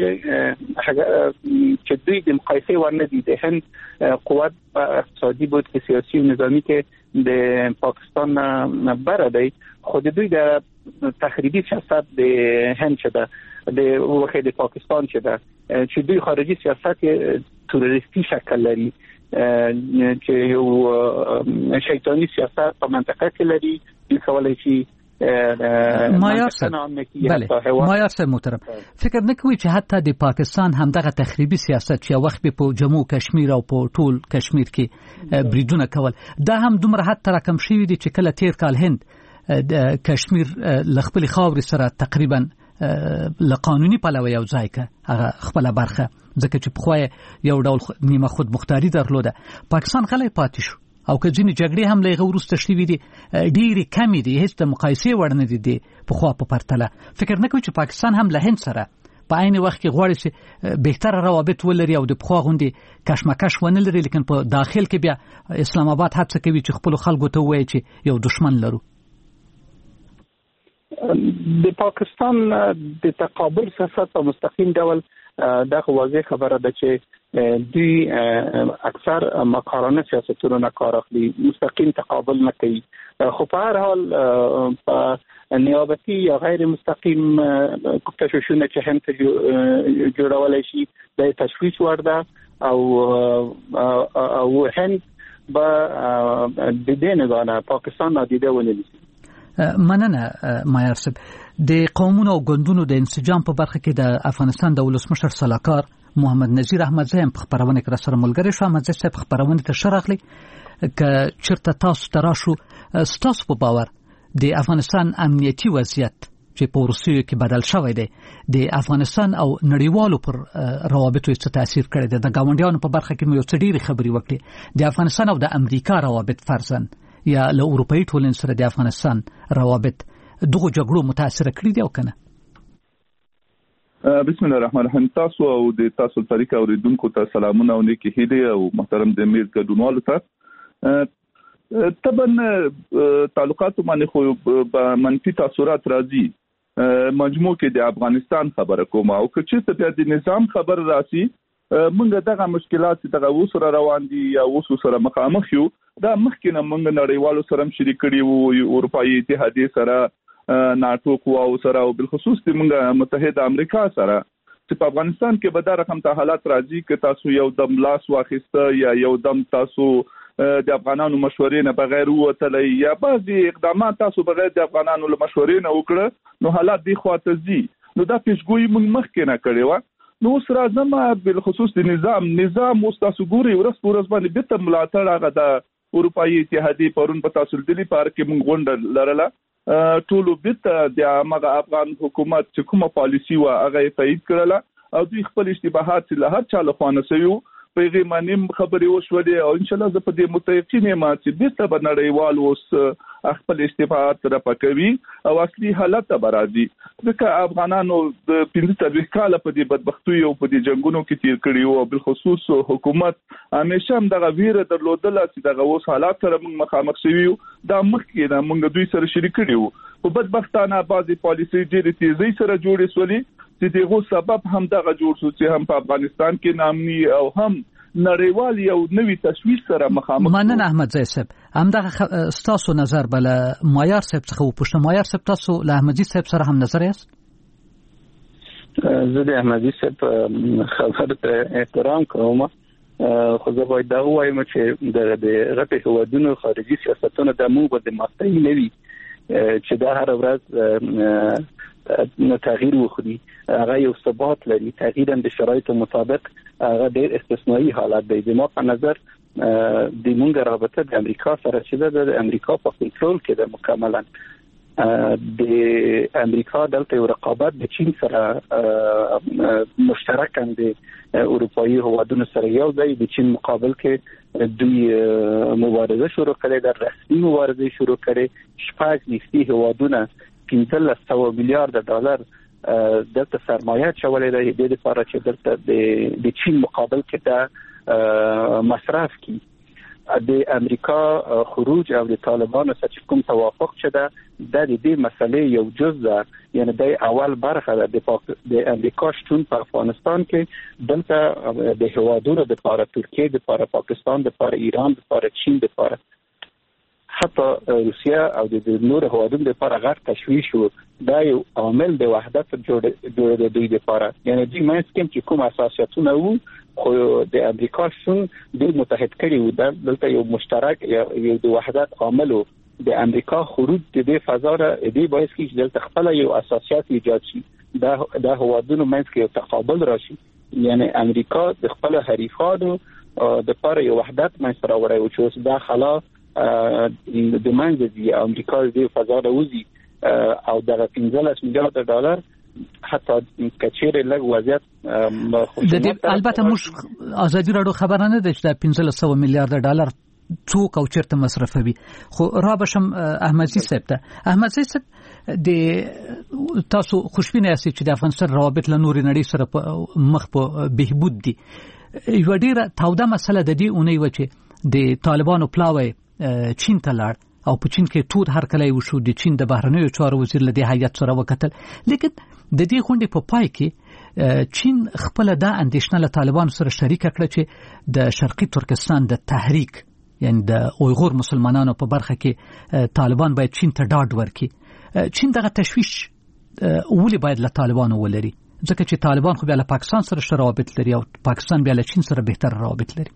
چې دوی د مقایسې ورنه دي د هند قوت اقتصادي بود کې سیاسي او نظامی کې د پاکستان نه بره دی، خو د دوی د تخریبي سیاست د هند چې ده د وخت د پاکستان چې ده چې دوی خارجي سیاست تروریستي شکل لري چې یو شیطانی سیاست په منطقه کې لري، دوی کولای شي معیار صاحب محترم فکر نه کوي چې حتی د پاکستان هم دغه تخریبي سیاست چې وخت په جمهور کشمیر او په ټول کشمیر کې بریدونه کول دا هم دومره حتی رقم شوی دی چې کله تیر کال هند د کشمیر لخپل خاور سره تقریبا لقانوني پلوي او ځای کا هغه خپل برخه ځکه چې په خو یو ډول نیمه خود مختاری درلوده، پاکستان غلې پاتې شو او که ځینې جګړې هم لږ ورسته شوې دي ډېرې کمې دي، هیڅ د مقایسې وړ نه دي په خوا په پرتله. فکر نه کوي چې پاکستان هم له هند سره په عین وخت کې غواړي چې بهتره روابط ولري او د پخوا غوندې کشمکش ونه لري، لیکن په داخل کې بیا اسلام آباد هڅه کوي چې خپل خلکو ته وایي چې یو دشمن لرو. د پاکستان د تقابل سیاست په مستقیم ډول دا واضح خبره ده چې دوی اکثر مقارنه سیاستونو نه کار اخلي، مستقیم تقابل نه کوي، خو په هر حال په نیابتي یا غیر مستقیم کششونه چې هم جوړولای شي د تشویش ورده او هند به د دې نه پاکستان نادیده ونیسي. مننه معیار صاحب. د قومونو او ګوندونو د انسجام په برخه کې د افغانستان د ولسمشر سلاکار محمد نذیر احمدزی هم په خبرونه کې سره ملګری شو. احمدزی صاحب خبرونه ته شرغلی ک چرته تاسو تراشو ستاسو په باور د افغانستان امنیتي وضعیت چې په روسیې کې بدل شوی دی د افغانستان او نړیوالو پر روابطو څه تاثیر کړی دی؟ د ګاونډیانو په برخه کې مو یو څه ډېری خبرې وکړي، د افغانستان او د امریکا روابط فرضاً یا له اروپאי ټولنې سره د افغانستان روابط دغه جګړو متاثر کړی دی او کنه؟ بسم الله الرحمن الرحیم. تاسو او د تاسو طریقه اوریدونکو ته سلامونه او نیکی هیله او محترم د امیر ګډونوالو ته طبعا تعلقات باندې خو په منفي تاثیرات راځي. مجموع کې د افغانستان خبره کوم او که چې په د نظام خبر راسي موږ دغه مشکلات چې دغه وسره روان دي یا وسره مخامخ یو دا مخکې موږ نړیوالو سره شریک کړي وو، اروپאי اتحادیه سره، ناتو قواو سره او بالخصوص د موږ متحده امریکا سره چې په افغانستان کې به دا رقم ته حالات راځي چې تاسو یو دم لاس واخیسته یا یو دم تاسو د افغانانو مشورې نه بغیر وتلې یا بعضي اقدامات تاسو بغیر د افغانانو له مشورې نه وکړه نو حالات دی خواته زی. نو دا پیشګویي موږ مخکې نه کړې و نو سره زما بل خصوص د نظام مستاسو ګوري ورس پورس باندې د ملاتړ هغه د اروپאי اتحادیه پرون په تاسو دلی پار کې مونږ غونډه لرله ټولو بیت د مغه افغان حکومت چې کومه پالیسی وا هغه تایید کړله او دوی خپل اشتباهات له هر چا له خوانه سيو پیغامانیم خبرې وشولې او ان شاء الله زه په دې متيقن یم چې بیت په نړیوال اوس خپل اشتباهات را پکوي او اصلي حالت ته راځي ځکه افغانانو د 15 کال په دې بدبختۍ او په دې جنگونو کې تیر کړی او بل خصوص حکومت همیشه هم دغه ویره درلودله چې دغه اوس حالات سره موږ مخامخ شوي دا مخکې دا موږ دوی سره شریک کړیو په بدبختانه بعضي پالیسي ډېرې تیزی سره جوړې سولې چې دغه سبب هم دغه جوړ شو چې هم په افغانستان کې نامني او هم نړیوال یو نوې تشویش سره مخامخ مننه احمد زئی صاحب هم دغه ستاسو نظر بل معیار صاحب څخه پوښتنه معیار صاحب تاسو له احمدزي صاحب سره هم نظر یاست زه د احمدزي صاحب خبرو ته احترام کوم خو زه باید دا وایم چې د غټو هیوادونو خارجي سیاستونه د موږ د ماستۍ نه وي چې دا هر ورځ تغییر وخوري هغه یو ثبات لري تغییر د شرایطو مطابق هغه ډېر استثنایی حالت دی د ما په نظر د موږ رابطه د امریکا سره چې د امریکا په کنټرول کې د مکملا د امریکا دلته یو رقابت د چین سره مشترک د اروپאי هوادونو سره یو ځای د چین مقابل کې دوی مبارزه شروع کړې د رسمي مبارزه شروع کړې شپږ نږدې هوادونه 1500 میلیارډ ډالر دلته سرمایه چولې د لپاره چې دلته د چین مقابل کې دا مصرف کی د امریکا خروج او د طالبانو سره کوم توافق شته د دې مسلې یو جزء یعنی د اول برخه د امریکا شتون په افغانستان کې دلته د هوادونو د لپاره ترکیه د لپاره پاکستان د لپاره ایران د لپاره چین د لپاره حتی روسیا او د نور هوادونو لپاره غټ تشویش وو دا یو عامل د وحدت جوړ د دوی لپاره یعنی دوی مې چې کوم اساساتونه وو خو د امریکا شون د متحد کړي وو دلته یو مشترک یو د وحدت عامل د امریکا خروج د دې فضا را دی باعث کې دلته خپل یو اساسات ایجاد شي دا هوادونو مې کې یو تقابل راشي یعنی امریکا د خپل حریفانو د لپاره یو وحدت مې سره وړي او چې دا خلا د منځ دی امریکا د فضا راوځي او د 15 میلیارډ ډالر حتی کچېره لږ وضعیت د دې البته موږ ازادي راډیو خبره نه ده چې د 1500 میلیارډ ډالر څوک او چیرته مصرفوي خو را بشم احمدزي صاحب ته احمدزي صاحب د تاسو خوشبینه یاست چې د افغانستان روابط له نوري نړۍ سره مخ په بهبود دي یو ډیره تاوده مسله د دې اونۍ و چې د طالبانو پلاوی چین ته لاړ او په چین کې ټول هر کله وشو د چین د بهرنیو چارو وزیر له دې هیئت سره وکتل لیکن د دې غونډې په پای کې چین خپل د اندیشنه له طالبانو سره شریک کړ چې د شرقي ترکستان د تحریک یعنی د اویغور مسلمانانو په برخه کې طالبان باید چین ته ډاډ ورکړي چین دغه تشویش ولې باید له طالبانو ولري ځکه چې طالبان خو بیا له پاکستان سره روابط لري او پاکستان بیا له چین سره بهتر روابط لري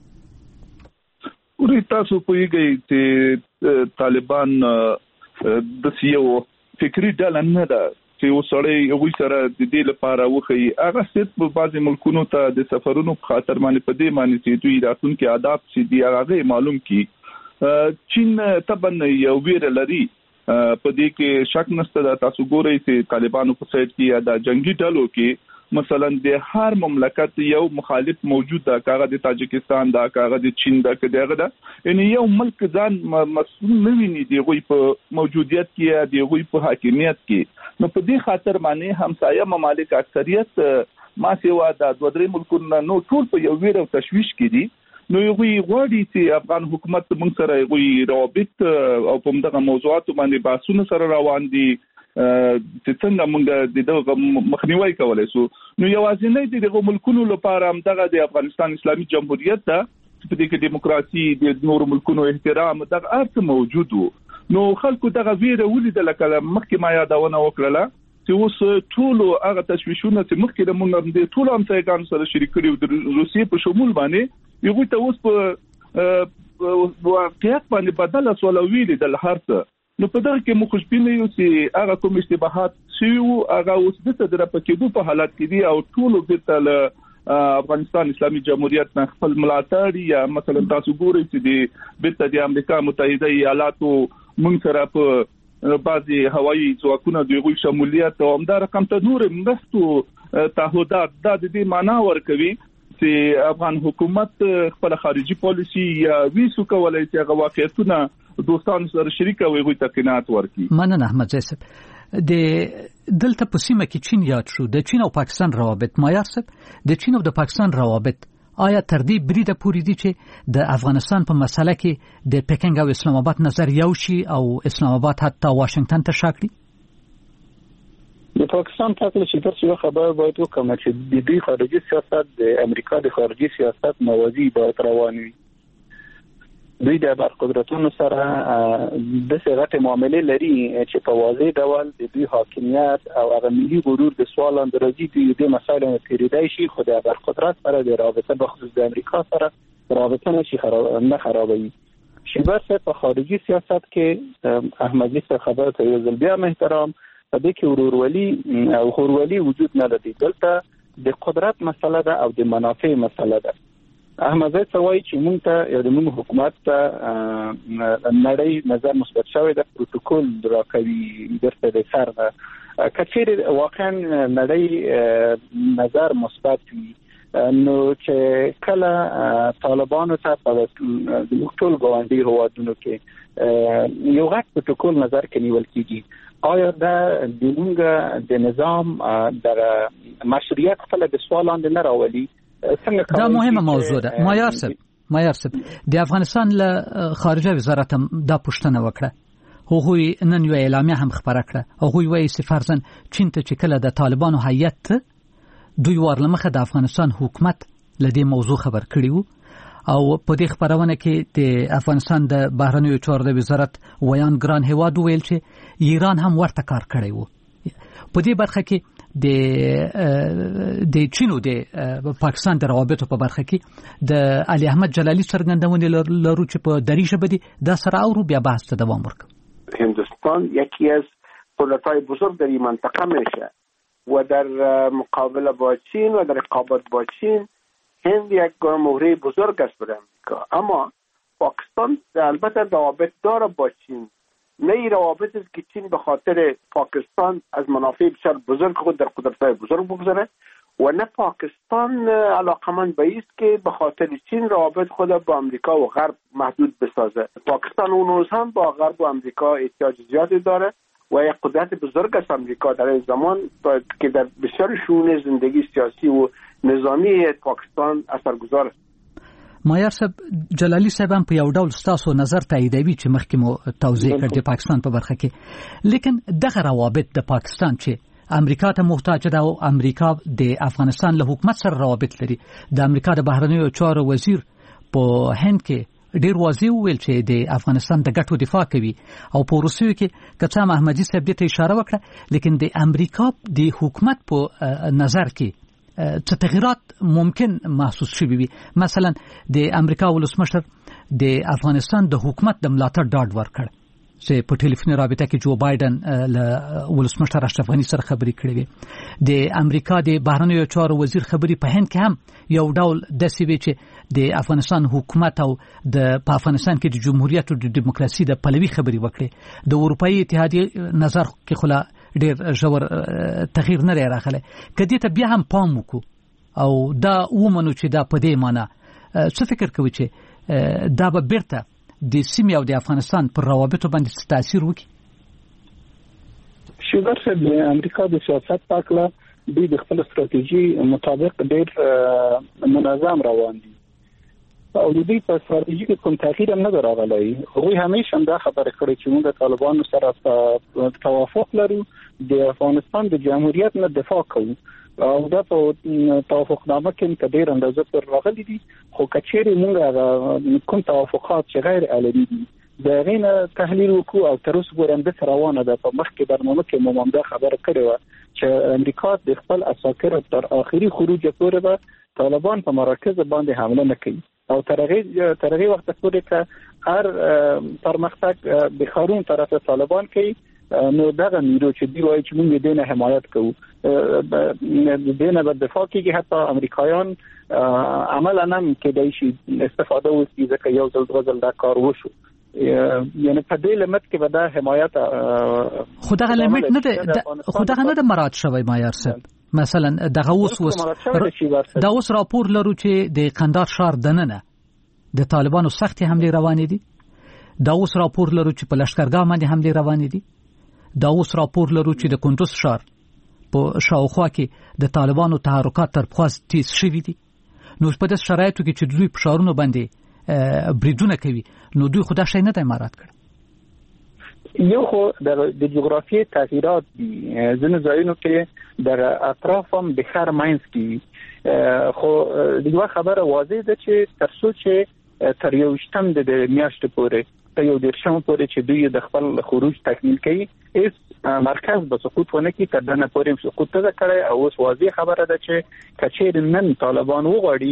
ورې تاسو پوهیږئ چې طالبان د یو فکری ډله نه ده چې وسړی یو سره د دې لپاره وخی هغه ست په بعضي ملکونو ته د سفرونو په خاطر باندې په دې معنی چې دوی راتلونکي آداب چې دی هغه معلوم کی چین تبن یو ویر لري په دې کې شک نشته تاسو ګورئ چې طالبانو په سایت کې د جنگي ډلو کې مثلا د هر مملکت یو مخالف موجود ده کاغه د تاجکستان دا کاغه د چین دا کداغه ده ان یو ملک ځان مسؤل نه ویني دی غوي په موجودیت کې دی غوي په حاکمیت کې نو په دې خاطر باندې همسایه ممالک اکثریت ما سیوا د دوه درې ملکونو نو ټول په یو ویره تشویش کې دي نو یو غواړي چې افغان حکومت موږ سره یو روابط او په دغه موضوعات باندې بحثونه سره روان دي چې څنګه موږ دغه مخنیوي کولای شو نو یوازې دغه ملکونو لپاره هم دغه د افغانستان اسلامي جمهوریت ته په دې کې دیموکراسي د نور ملکونو احترام دغه ارث موجود نو خلکو دغه ویره ولیدل کله مخکې ما یادونه وکړه چې اوس ټول هغه تشویشونه چې مخکې د موږ د ټول همسایګانو سره شریک کړي د روسیې په شمول باندې یو ته اوس په واقعیت باندې بدل سوال ویل د هرڅه نو په دغه کې مخ خوشبینه یو چې هغه کوم اشتباهات شیو هغه اوس د تدره پکې په حالت کې دي او ټول د افغانستان اسلامي جمهوریت نه خپل ملاتړ یا مثلا تاسو ګورئ چې د امریکا متحده ایالاتو موږ سره په بعضي هوایي ځواکونو د غوي شمولیت او همدا رقم ته نور مرستو تعهدات د دې معنا ورکوي چې افغان حکومت خپل خارجي پالیسي یا ویسو کولای چې هغه واقعیتونه دوستانو سره شریک وي غوي تقینات ورکړي. مننه احمد زیسب. د دلته په سیمه کې چین یاد شو، د چین او پاکستان روابط معیار صاحب، د چین او د پاکستان روابط آیا تر دې بریده پورې دي چې د افغانستان په مسله کې د پکینګ او اسلام آباد نظر یو شي او اسلام آباد حتی واشنگټن ته شاکړي؟ د پاکستان په اړه چې تاسو خبر باید وکړم چې د خارجي سیاست د امریکا د خارجي سیاست موازی باید روان وي. دوی د برقدرتونو سره د سره معاملې لري چې په واضح ډول د دوی حاکمیت او هغه ملي غرور د سوال اندرځي د مسایلو تیریدای شي، خو د برقدرت سره د رابطه په خصوص د امریکا سره رابطه نشي خرابوي. شیبه په خارجي سیاست کې احمدی څخه خبره کوي ځل بیا احترام په دې کې ورورولي او خورولي وجود نه لري. دلته د قدرت مسله ده او د منافع مسله ده. احمد زید سوای چې مونږ ته یا د مونږ حکومت ته نړۍ نظر مثبت شوی د پروتوکول راکوي درته د سر کچېره واقعا نړۍ نظر مثبت وي نو چې کله طالبانو ته په ټول ګاونډي هوادونو کې یو غټ پروتوکول نظر کې نیول کیږي، آیا د مونږ د نظام د مشروعیت خپل د سوال لاندې نه راولي؟ دا مهمه موضوع ده. مایار صاحب د افغانستان له خارجه وزارت دا پوښتنه وکړه، هغوی نن یو اعلامیه هم خبره کړه، هغوی وایي چې فرضاً چین ته چې کله د طالبانو هیئت دوی ورلمخه د افغانستان حکومت لدې موضوع خبر کړی وو او په دې خبرونه کې د افغانستان د بهرنیو چارو وزارت ویان ګران هواد ویل چې ایران هم ورته کار کړی وو. په دې برخه کې د چین او د پاکستان د روابطو په برخه کې د علي احمد جلالی څرګندونه لرو چې په دریجه بدی دا سره او بیا بحث ته دوام ورکړي. هندوستان یکی از قدرت‌های بزرگ در این منطقه میشه و در مقابله با چین و در رقابت با چین هند یک مهره بزرگ است برای امریکا. اما پاکستان البته روابط داره با چین، نه این روابط است که چین به خاطر پاکستان از منافع بسیار بزرگ خود در قدرت‌های بزرگ بگذاره و نه پاکستان علاقمند به است که به خاطر چین روابط خود با امریکا و غرب محدود بسازه. پاکستان اون روز هم با غرب و امریکا احتیاج زیادی داره و یک قدرت بزرگ است امریکا در این زمان که در بسیار شؤون زندگی سیاسی و نظامی پاکستان اثرگذار است. مایار صاحب جلالی صاحب هم په یو ډول ستاسو نظر تاییدوي چې مخکې مو توضیح کړ د پاکستان په برخه کې، لیکن دغه روابط د پاکستان چې امریکا ته محتاج ده او امریکا د افغانستان له حکومت سره روابط لري، د امریکا د بهرنیو چارو وزیر په هند کې ډیر واضح ویل چې د افغانستان د ګټو دفاع کوي او په روسیو کې کڅا محمدي صاحب دې ته اشاره وکړه، لیکن د امریکا د حکومت په نظر کې څه تغیرات ممکن محسوس شوي وي. مثلا د امریکا ولسمشر د افغانستان د حکومت د ملاتړ ډاډ ورکړ چې په ټلیفوني رابطه کې جو بایدن له ولسمشر اشرف غني سره خبرې کړې وي. د امریکا د بهرنیو چارو وزیر خبرې په هند کې هم یو ډول داسې وی چې د افغانستان حکومت او په افغانستان کې د جمهوریت او د دیموکراسي د پلوي خبرې وکړي. د اروپאי اتحادیه نظر کې خلا ډیر ژور تغییر نه راغلی. کدی ته بیا هم پام وکړو او دا ومنو چې دا په دې معنی څه فکر کوي چې دا به بیرته د سیمې او د افغانستان پر روابطو باندې تاثیر وکړي؟ شوګر صاحب د امریکا د سیاست په اړه دوی د خپل ستراتیژي مطابق ډیر منظم روان دي او د دې په ستراتیژي کې کوم تغییر هم نه راغلی. هغوی همیشه دا خبره کړې چې موږ د طالبانو سره توافق لرو، د افغانستان د جمهوریت نه دفاع کوو او دا په توافقنامه کې په ډېر اندازه پر راغلي دي، خو کچېرې موږ کوم توافقات چې غیر علني دي د هغې نه تحلیل وکړو او تر اوسه پورې همداسې روانه ده. په مخکې برنامه کې مو همدا خبره کړې وه چې امریکا د خپل اساکرو تر آخري خروج پورې به طالبان په مراکز باندې حمله نه کوي. او تر هغه وخت پورې که هر پرمختګ د خارون طرف طالبان کوي نو دغه نیرو چې دی وایي چې موږ دینه حمایت کوو دینه به دفاع کوي. حتی امریکایان عملا هم کېدای شي استفاده وکړي ځکه یو ځل دا کار وشو، یعنی په دې لمت کې به دا حمایت خدغه لمت نه ده مراد شوی معیار صاحب. مثلا دغه اوس راپور لرو چې د قندهار شهر دننه د طالبانو سختي حمله روانې دي. دا اوس راپور لرو چې په لشکرګاه باندې حمله روانې دي. دا اوس راپور لرو چې د کندوز شهر په شاوخوا کې د طالبانو تحرکات تر پخوا تیز شوي دي. نو په دې شرایطو کې چې دوی په شهرونو باندې بریدونه کوي نو دوی خدا شي نه امارات کړ. یو خو د جغرافیې تغییرات دي، ځینې ځایونو کې در اطراف هم د ښار منځ کې خو دغه خبره واضح ده چې تر څو چې تر یو شتم د میاشتې پورې ته یو درشم پورې چې دوی د خپل خروج تکمیل کوي هیڅ مرکز به سقوط ونه کوي. تر دنه پورې سقوط ته کړی او اوس واضح خبره ده چې کچیر نن طالبان وغواړي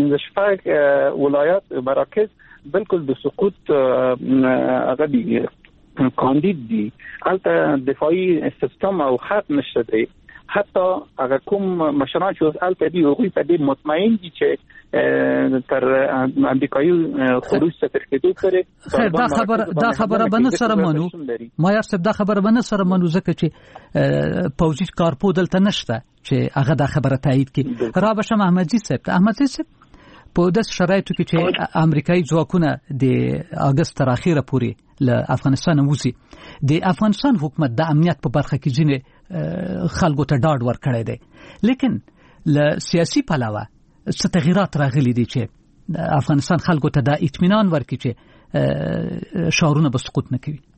15 ولایات مراکز بالکل د سقوط هغه دي کاندید دي، البته دفاعي سیستم او خط نشته دی. حتی اگر کوم مشران چې البته دی هغوی په دې مطمئن دي چې تر امریکایي خروج څخه کېدو سره خیر دا خبره بنه سره منو ما یار صاحب دا خبره بنه سره منو ځکه چې پوځي کارپو دلته نشته چې هغه دا خبره تایید کړي. را بشم احمدزي صاحب په داس شرایطو کې چې امریکایي ځواکونه د اگست تر اخیره پورې له افغانستان وځي، د افغانستان حکومت د امنیت په برخه کې ځینې خلکو ته ډاډ ورکړی دی، لیکن له سیاسي پلوه څه تغیرات راغلي دي چې افغانستان خلکو ته د اطمینان ورکړي چې شعارونه به سقوط نه کوي.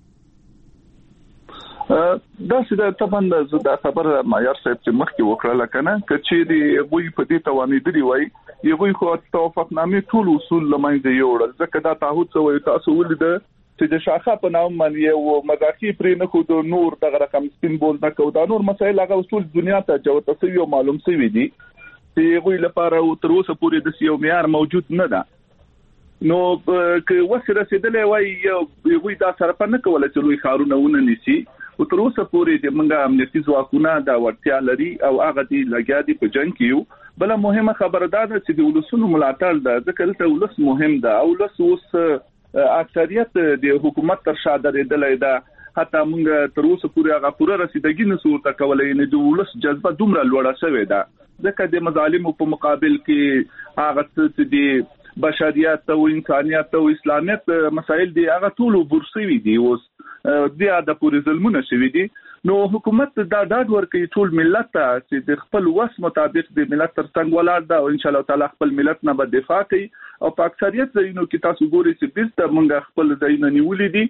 دا سیده طبعا دا خبره معیار صاحب چې مخکې وکړه کنه چې دی غوي په دې توانیدلی وای یوه خو توافقنامې ټول اصول لمنځه یوړل ځکه دا تعهد سوی تاسو ولید چې د شاخه په نوم باندې یو مذاکرې پرې نه خو د نور دغه رقم سپینبول نه کو دا نور مسایل هغه اصول دنیا ته جوړ تسوي او معلوم شوی دي چې غوي لپاره تر اوسه پورې د یو معیار موجود نه ده. نو که وسره رسیدلې وای یو دا سره په نه کوله چې لوی خارونه ونه نيسي او تر اوسه پورې د منګه امنیتي ځواکونه دا ورتیا لري او هغه دی لګیا دي په جنگ کې. بل مهمه خبره ده چې د ولسونو ملاتړ ده ځکه چې ولس مهم ده او ولس اوس اکثریت د حکومت تر شا درېدلې ده. حتی موږ تر اوسه پورې هغه پوره رسیدګي نه صورت کولای نه د ولس جذبه دومره لوړه شوې ده ځکه د مظالمو په مقابل کې هغه څه دي بشریت او انسانيت او اسلامیت مسائل دي هغه ټول ورسوي دي اوس بیا د پوری ظلمونه شوي دي. نو حکومت دا ډاډ ورکوي ټول ملت ته چې د خپل وس مطابق د ملت تر څنګ ولاړ ده او ان شاء الله تعالی خپل ملت نه به دفاع کوي او په اکثریت ځایونو کې تاسو ګورئ چې بیرته موږ خپل ځایونه نیولې دي.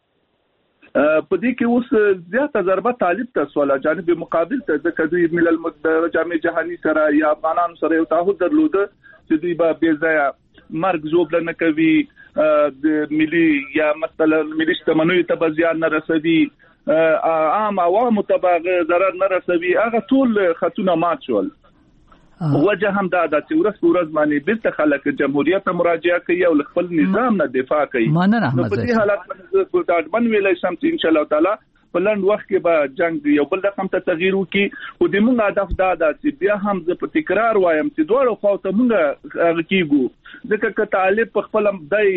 په دې کې اوس زیاته ضربه طالب ته سوال جانب مقابل ته د کدوی ملل متحده جامع جهانی سره یا افغانانو سره یو تعهد درلوده چې دوی به بې ځایه مرګ زوبل نه کوي، د ملي یا مثلا ملي شتمنیو ته زیان نه رسوي، عام عوامو ته ضرر نه رسوي. هغه ټول خطونه مات شول. وجه هم دا چې ورځ باندې بیرته خلک جمهوریت ته مراجعه کوي او خپل نظام نه دفاع کوي. په دې حالت باندې ډاډمن ویلای شم چې ان شاء الله تعالی په لند وخت کې به جنگ یو بل رقم ته تغییر وکړي او د موږ هدف دا ده چې بیا هم زه په تکرار وایم چې دوه خواته موږ کېږو ځکه چې طالب په خپل دای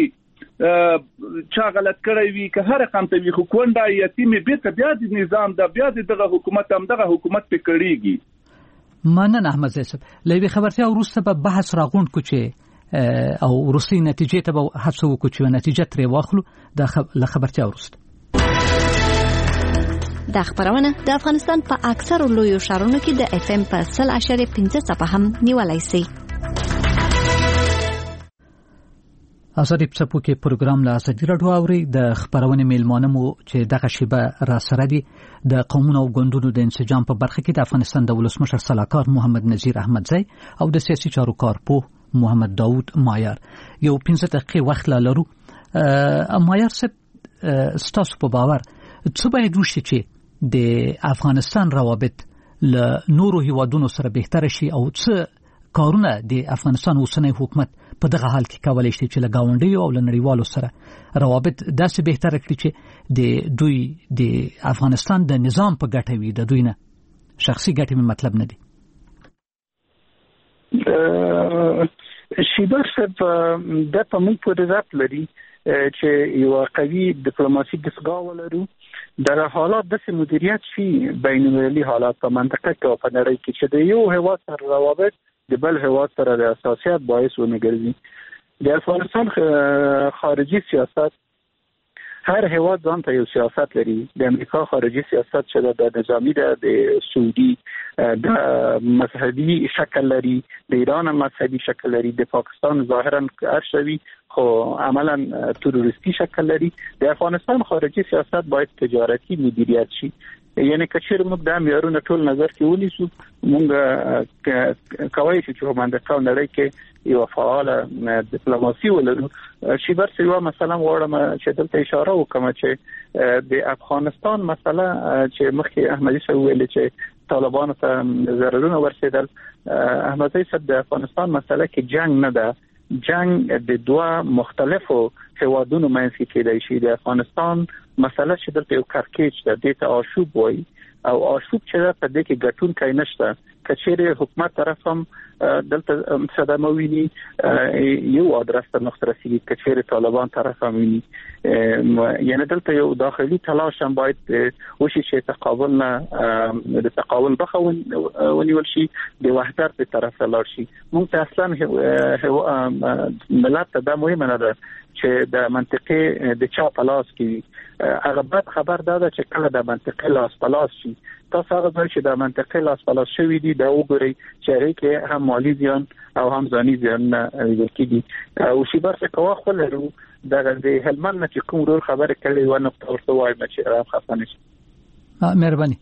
چا غلط کړی وي که هر رقم ته وي خو کونډه یتیم بیا د نظام د بیا دغه حکومت په کړیږي. مننه احمد صاحب. لوي خبرتیا وروسته به بحث راغونډ کو چې او روسي نتیجې ته به هڅه وکړو چې نتیجه ترې واخلو د خبرتیا وروسته. د خبرونه د افغانستان په اکثرو لویو ښارونو کې د اف ام په 0.5 څپه هم نیولای شي. ازادي پڅپو کې پروګرام لا ازادي راډیو اوري د خبرونه میلمانه مو چې دغه شیبه را سره دي د قومونو او ګوندونو د انسجام په برخه کې د افغانستان د ولسمشر صلاحکار محمد نذیر احمدزی او د سیاسي چارو کارپو محمد داوود مایار. یو 15 دقیقې وخت لرو. مایار صاحب ستاسو په باور څه باید وشي چې د افغانستان روابط له نورو هیوادونو سره بهتر شي او څه کارونه د افغانستان اوسنی حکومت په دغه حال کې کولای شي چې له ګاونډیو او له نړیوالو سره روابط داسې بهتر کړي چې د دوی د افغانستان د نظام په ګټه وي، د دوی نه شخصي ګټې مطلب نه دي؟ شیبر صاحب د په موږ پورې رات لري چې یو قوي ډیپلوماسي دستګاه ولرو، د حالات د مدیریت شي بین المللي حالات په منطقه کې او په نړۍ کې چې د یو هیواد سره روابط د بل هیواد سره د اساسیت باعث ونه ګرځي. د افغانستان خارجي سیاست هر هیواد ځان ته یو سیاست لري. د امریکا خارجي سیاست چې د نظامی ده، د سعودي د مذهبي شکل لري، د ایران مذهبي شکل لري، د پاکستان ظاهرا ارشوي خو عملا تروریستی شکل لري. د افغانستان خارجي سیاست باید تجارتي مدیریت شي. یعنی کچیر موږ د معیارونو ټول نظر کې ونیسو، موږ کوي چې په منځکاو نړۍ کې یو فعال ډیپلوماسي ولرو. شیبر سیوا مثلا غواړم چې دلته اشاره وکم چې د افغانستان مسله چې مخکې احمدي صاحب ویل چې طالبانو ته ضررونه ورسېدل، احمدي صاحب د افغانستان مسله کې جنگ نه ده، جنگ د دوه مختلفو هیوادونو منځ کې کېدای شي. د افغانستان مسله چې دلته یو کارکېچ ده، د ته آشوب وایي او آشوب چې په دې کې ګټونکی نشته. کچېره حکومت طرف هم دلته صدمه ویني، یو ادرس ته نقطه رسیدي، کچېره طالبان طرف هم ویني. یعنی دلته یو داخلي تلاش هم باید وشي چې تقابل نه د تقابل بخښه ونیول شي، د وحدت په طرف لاړ شي. موږ ته اصلا ملت ته دا مهمه نه ده چې د منطقې د چا پلاس کې هغه بد خبر ده چې کله د منطقې لاس پلاس شي، تاسو هغه ځای چې د منطقې لاس پلاس شوی دي دا وګورئ چې هغه هم مالی زیان او هم ځاني زیان لیدل کېږي. او شي برخه کوه خپل ورو د هلمند نه چې کوم ډول خبره کړي و نقطه ورته وایم چې را خفه نشي. مهرباني.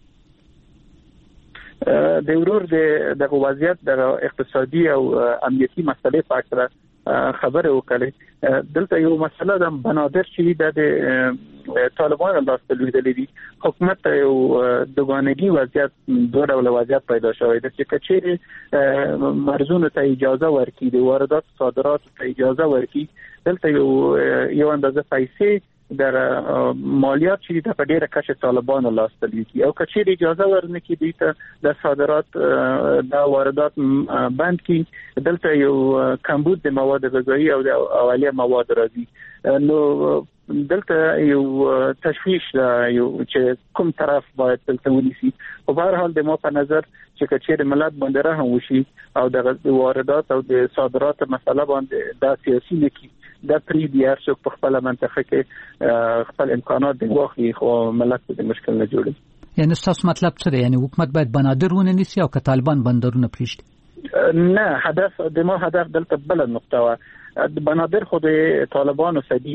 د ورور د وضعیت د اقتصادي او امنیتي مسلې په اړه خبره وکړي. دلته یو مسله د بنادر چې د طالبانو لاسته لویدلې دي، حکومت یو دوګانګي وضعیت، دوه ډول وضعیت پیدا شوی دی چې کچېره مرزونو ته اجازه ورکړي، د واردات صادرات ته اجازه ورکړي، دلته یو اندازه پیسې در مالیات چې د ډیره کچه طالبانو لاسته لوي او کچېره اجازه ورنکړي دي ته د صادرات د واردات بند کړي. دلته یو کمبود د مواد غذایی او د اولیه مواد راځي. نو دلته یو تشویش یو چې کوم طرف باید دلته ونیسي. په هر حال د ما په نظر چې کچېره ملت باندې رحم وشي او د واردات او د صادرات مسله باندې د سیاسي نکي د پری دیار څوک په خپل منطقه کې خپل امکانات د واخلي خو ملت د مشکل نه جوړي. یعنی تاسو مطلب څه دی؟ یعنی حکومت باید بنادر ونه نیسي او که طالبان بندرونه پریږدي؟ نه، هدف د ما هدف دلته بل نقطه و. بنادر خود طالبانو سدي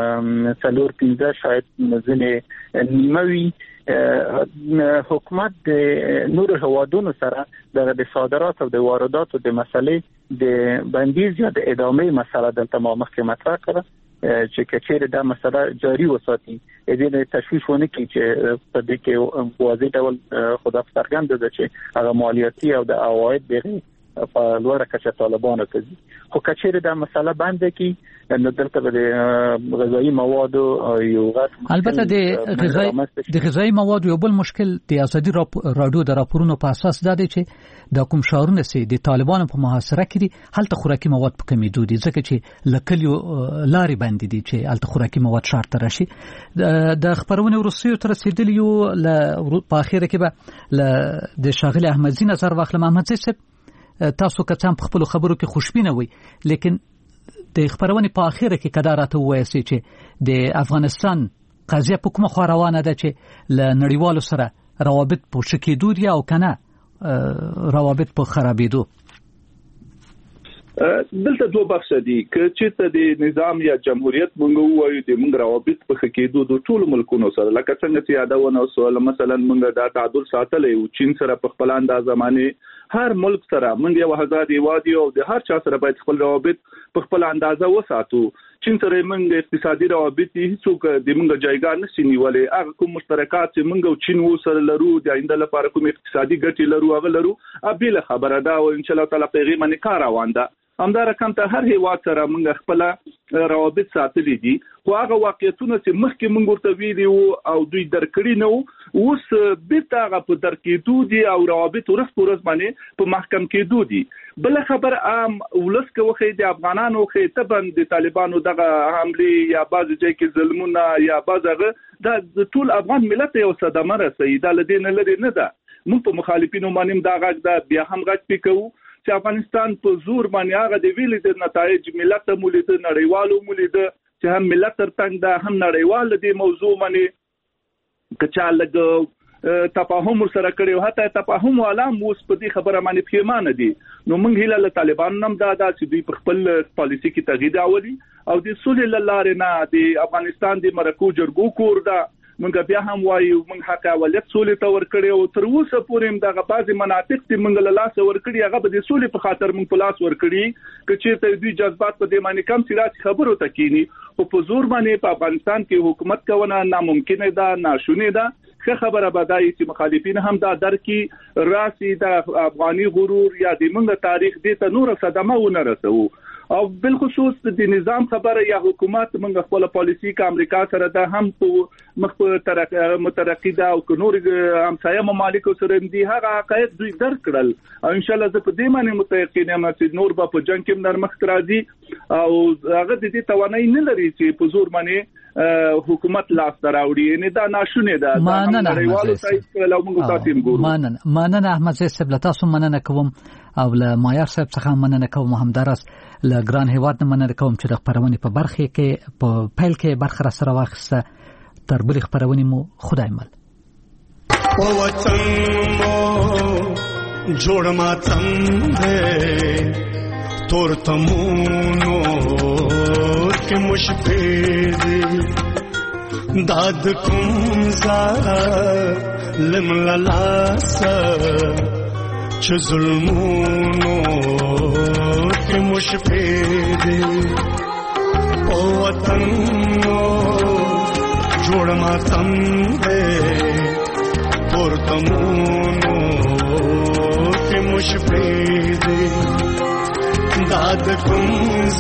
4-15 شاید ځنې نیموي حکومت د نور هوادونو سره د صادرات او د واردات او د مسلې د بندیز یا د ادامه مسله دلته ما مخکې مطرح کړه چې کچېره دا مسله جاری وساتي. دې تشویش ونه کی چې په دې کې واضح ډول خدا څرګند ده چې هغه مالیاتي او د عواید دغه په لوړه کچه طالبانو کوي. خو کچېره دا مسله بند کی نو دلته د غذایی مواد او یو البته د غذایی مواد یو بل مشکل د ازادي رادیو د راپورونو په اساس دا دی چې د کوم شهرونه سي د طالبانو په محاصره کې دي هلته خوراکي مواد په کمی دي ځکه چې لکلیو لاري باندې دي چې هلته خوراکي مواد شارت راشي. د خبرونه روسیو تر رسیدلیو په اخیره کې به د شاغل احمدزي نظر واخلم. احمدزي صاحب تاسو که څنګه په خپل خبرو کې خوشبینه وي لیکن د خبرونه په اخیره کې کدارته وایي چې د افغانستان قضیه په کومه خو روانه ده چې ل نړیوالو سره روابط په شکیدو دي او کنه روابط په خرابېدو. دلته دوه بحث دي چې ته د نظام یا جمهوریت مونږ وایو د مونږ روابط په خکېدو د ټولو ملکونو سره لکه څنګه چې یادونه وسول مثلا مونږ د تعادل ساتلې او چین سره په خپل انداز زمانه هر ملک سره مونږ یو آزاد وادي او د هر چا سره باید خپل روابط په خپل اندازه وساتو. چین سره مونږ اقتصادي روابط هیڅوک د مونږ جایګا نشي نیولې. هغه کوم مشترکات چې مونږ او چین سره لرو د آینده لپاره کوم اقتصادي ګټې لرو هغه لرو ابله خبره ده او ان شاء الله تعالی پیغام نه کار روان ده. همدا رقم ته هر هیواد سره موږ خپل روابط ساتلي دي خو هغه واقعیتونه چې مخکې موږ ورته ویلي او دوی درکړي نه اوس بیرته هغه په درکېدو دي او روابط ورځ په ورځ باندې په محکم کېدو دي. بل خبر عام ولس کوي د افغانانو خې تبن د طالبانو دغه حمله یا باز ځای کې ظلمونه یا بازغه د ټول افغان ملت یو صدمه رسېږي د لدین لري نه ده. موږ په مخالفینو باندې دا غږ دا بیا هم غږ پکو چې افغانستان په زور باندې هغه د ویلې د نتایج ملت مولید نړیوالو مولید چې هم ملت ترڅنګ دا هم نړیوال د موضوع باندې کچا لګ تفاهم سره کړو هته تفاهم علام اوس په دې خبره باندې پیمانه دي. نو موږ هیله له طالبانو نم دا چې دوی په خپل پالیسي کې تغییر راولي او د سولې لاره نه د افغانستان د مرکو جرګو کور دا موږ بیا هم وایو موږ حق اولت سولې ته ورکړي او تر اوسه پورې دغه بعضي مناطق چې موږ له لاس ورکړي هغه به د سولې په خاطر موږ په لاس ورکړي چې ته دوی جذبات په دې باندې کم سیرات خبرو تکینی او په زور باندې په افغانستان کې حکومت کول ناممکن ده ناشونی ده. خبره بدایي چې مخالفین هم دا درکې راسي د افغاني غرور یا د موږ تاریخ دې ته نور صدمه ونه رسو او بالخصوص د نظام خبره یا حکومت موږ خپل پالیسي کا امریکا سره د هم مخ مترقیده او نور همسایه ممالک سره دي هغه حقایق دوی درک کړل او ان شاء الله زه په دې باندې متيقن یم چې نور به په جنگ کې نرمخ راځي او هغه د دې توانای نه لري چې په زور باندې حکومت لاس دراوړي نه دا ناشونه ده مننه احمد صاحب له تاسو مننه کوم او له مایار صاحب څخه مننه کوم همدارس له ګران هیواد مننه کوم چې د خبرونې په برخه کې په پیل کې برخه سره واخیسته تر بل خبرونې مو خدای مل او وطن مو جوړ ماتم ده تور تمونو کې مشفید داد کوم ظالم لاس چې ظلمونو کې مشفید او وطن مو جوړ ماتم ده تور تمونو کې مشفید داد کوم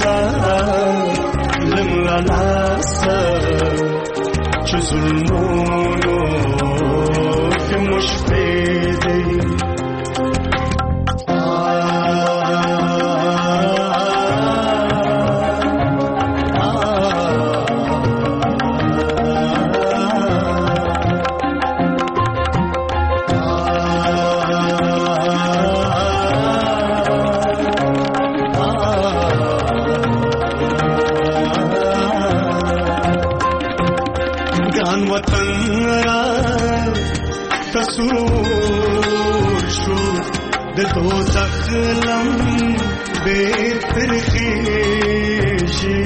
ظالم لاس چې ظلمونو کې مشفید زخلم بهتر خیشی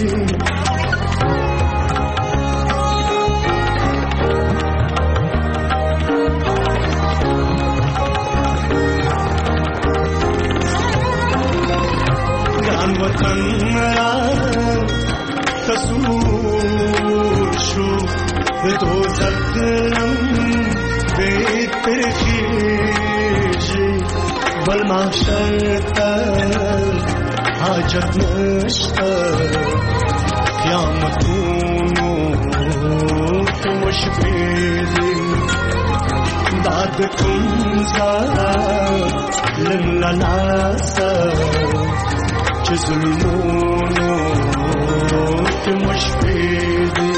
گان وطن را تصور شو دو زخلم بهتر خیشی بل محشر حاجت نشتا قیامتونو که مشفیدی داد کن ظالم لناسا چه ظلمونو که مشفیدی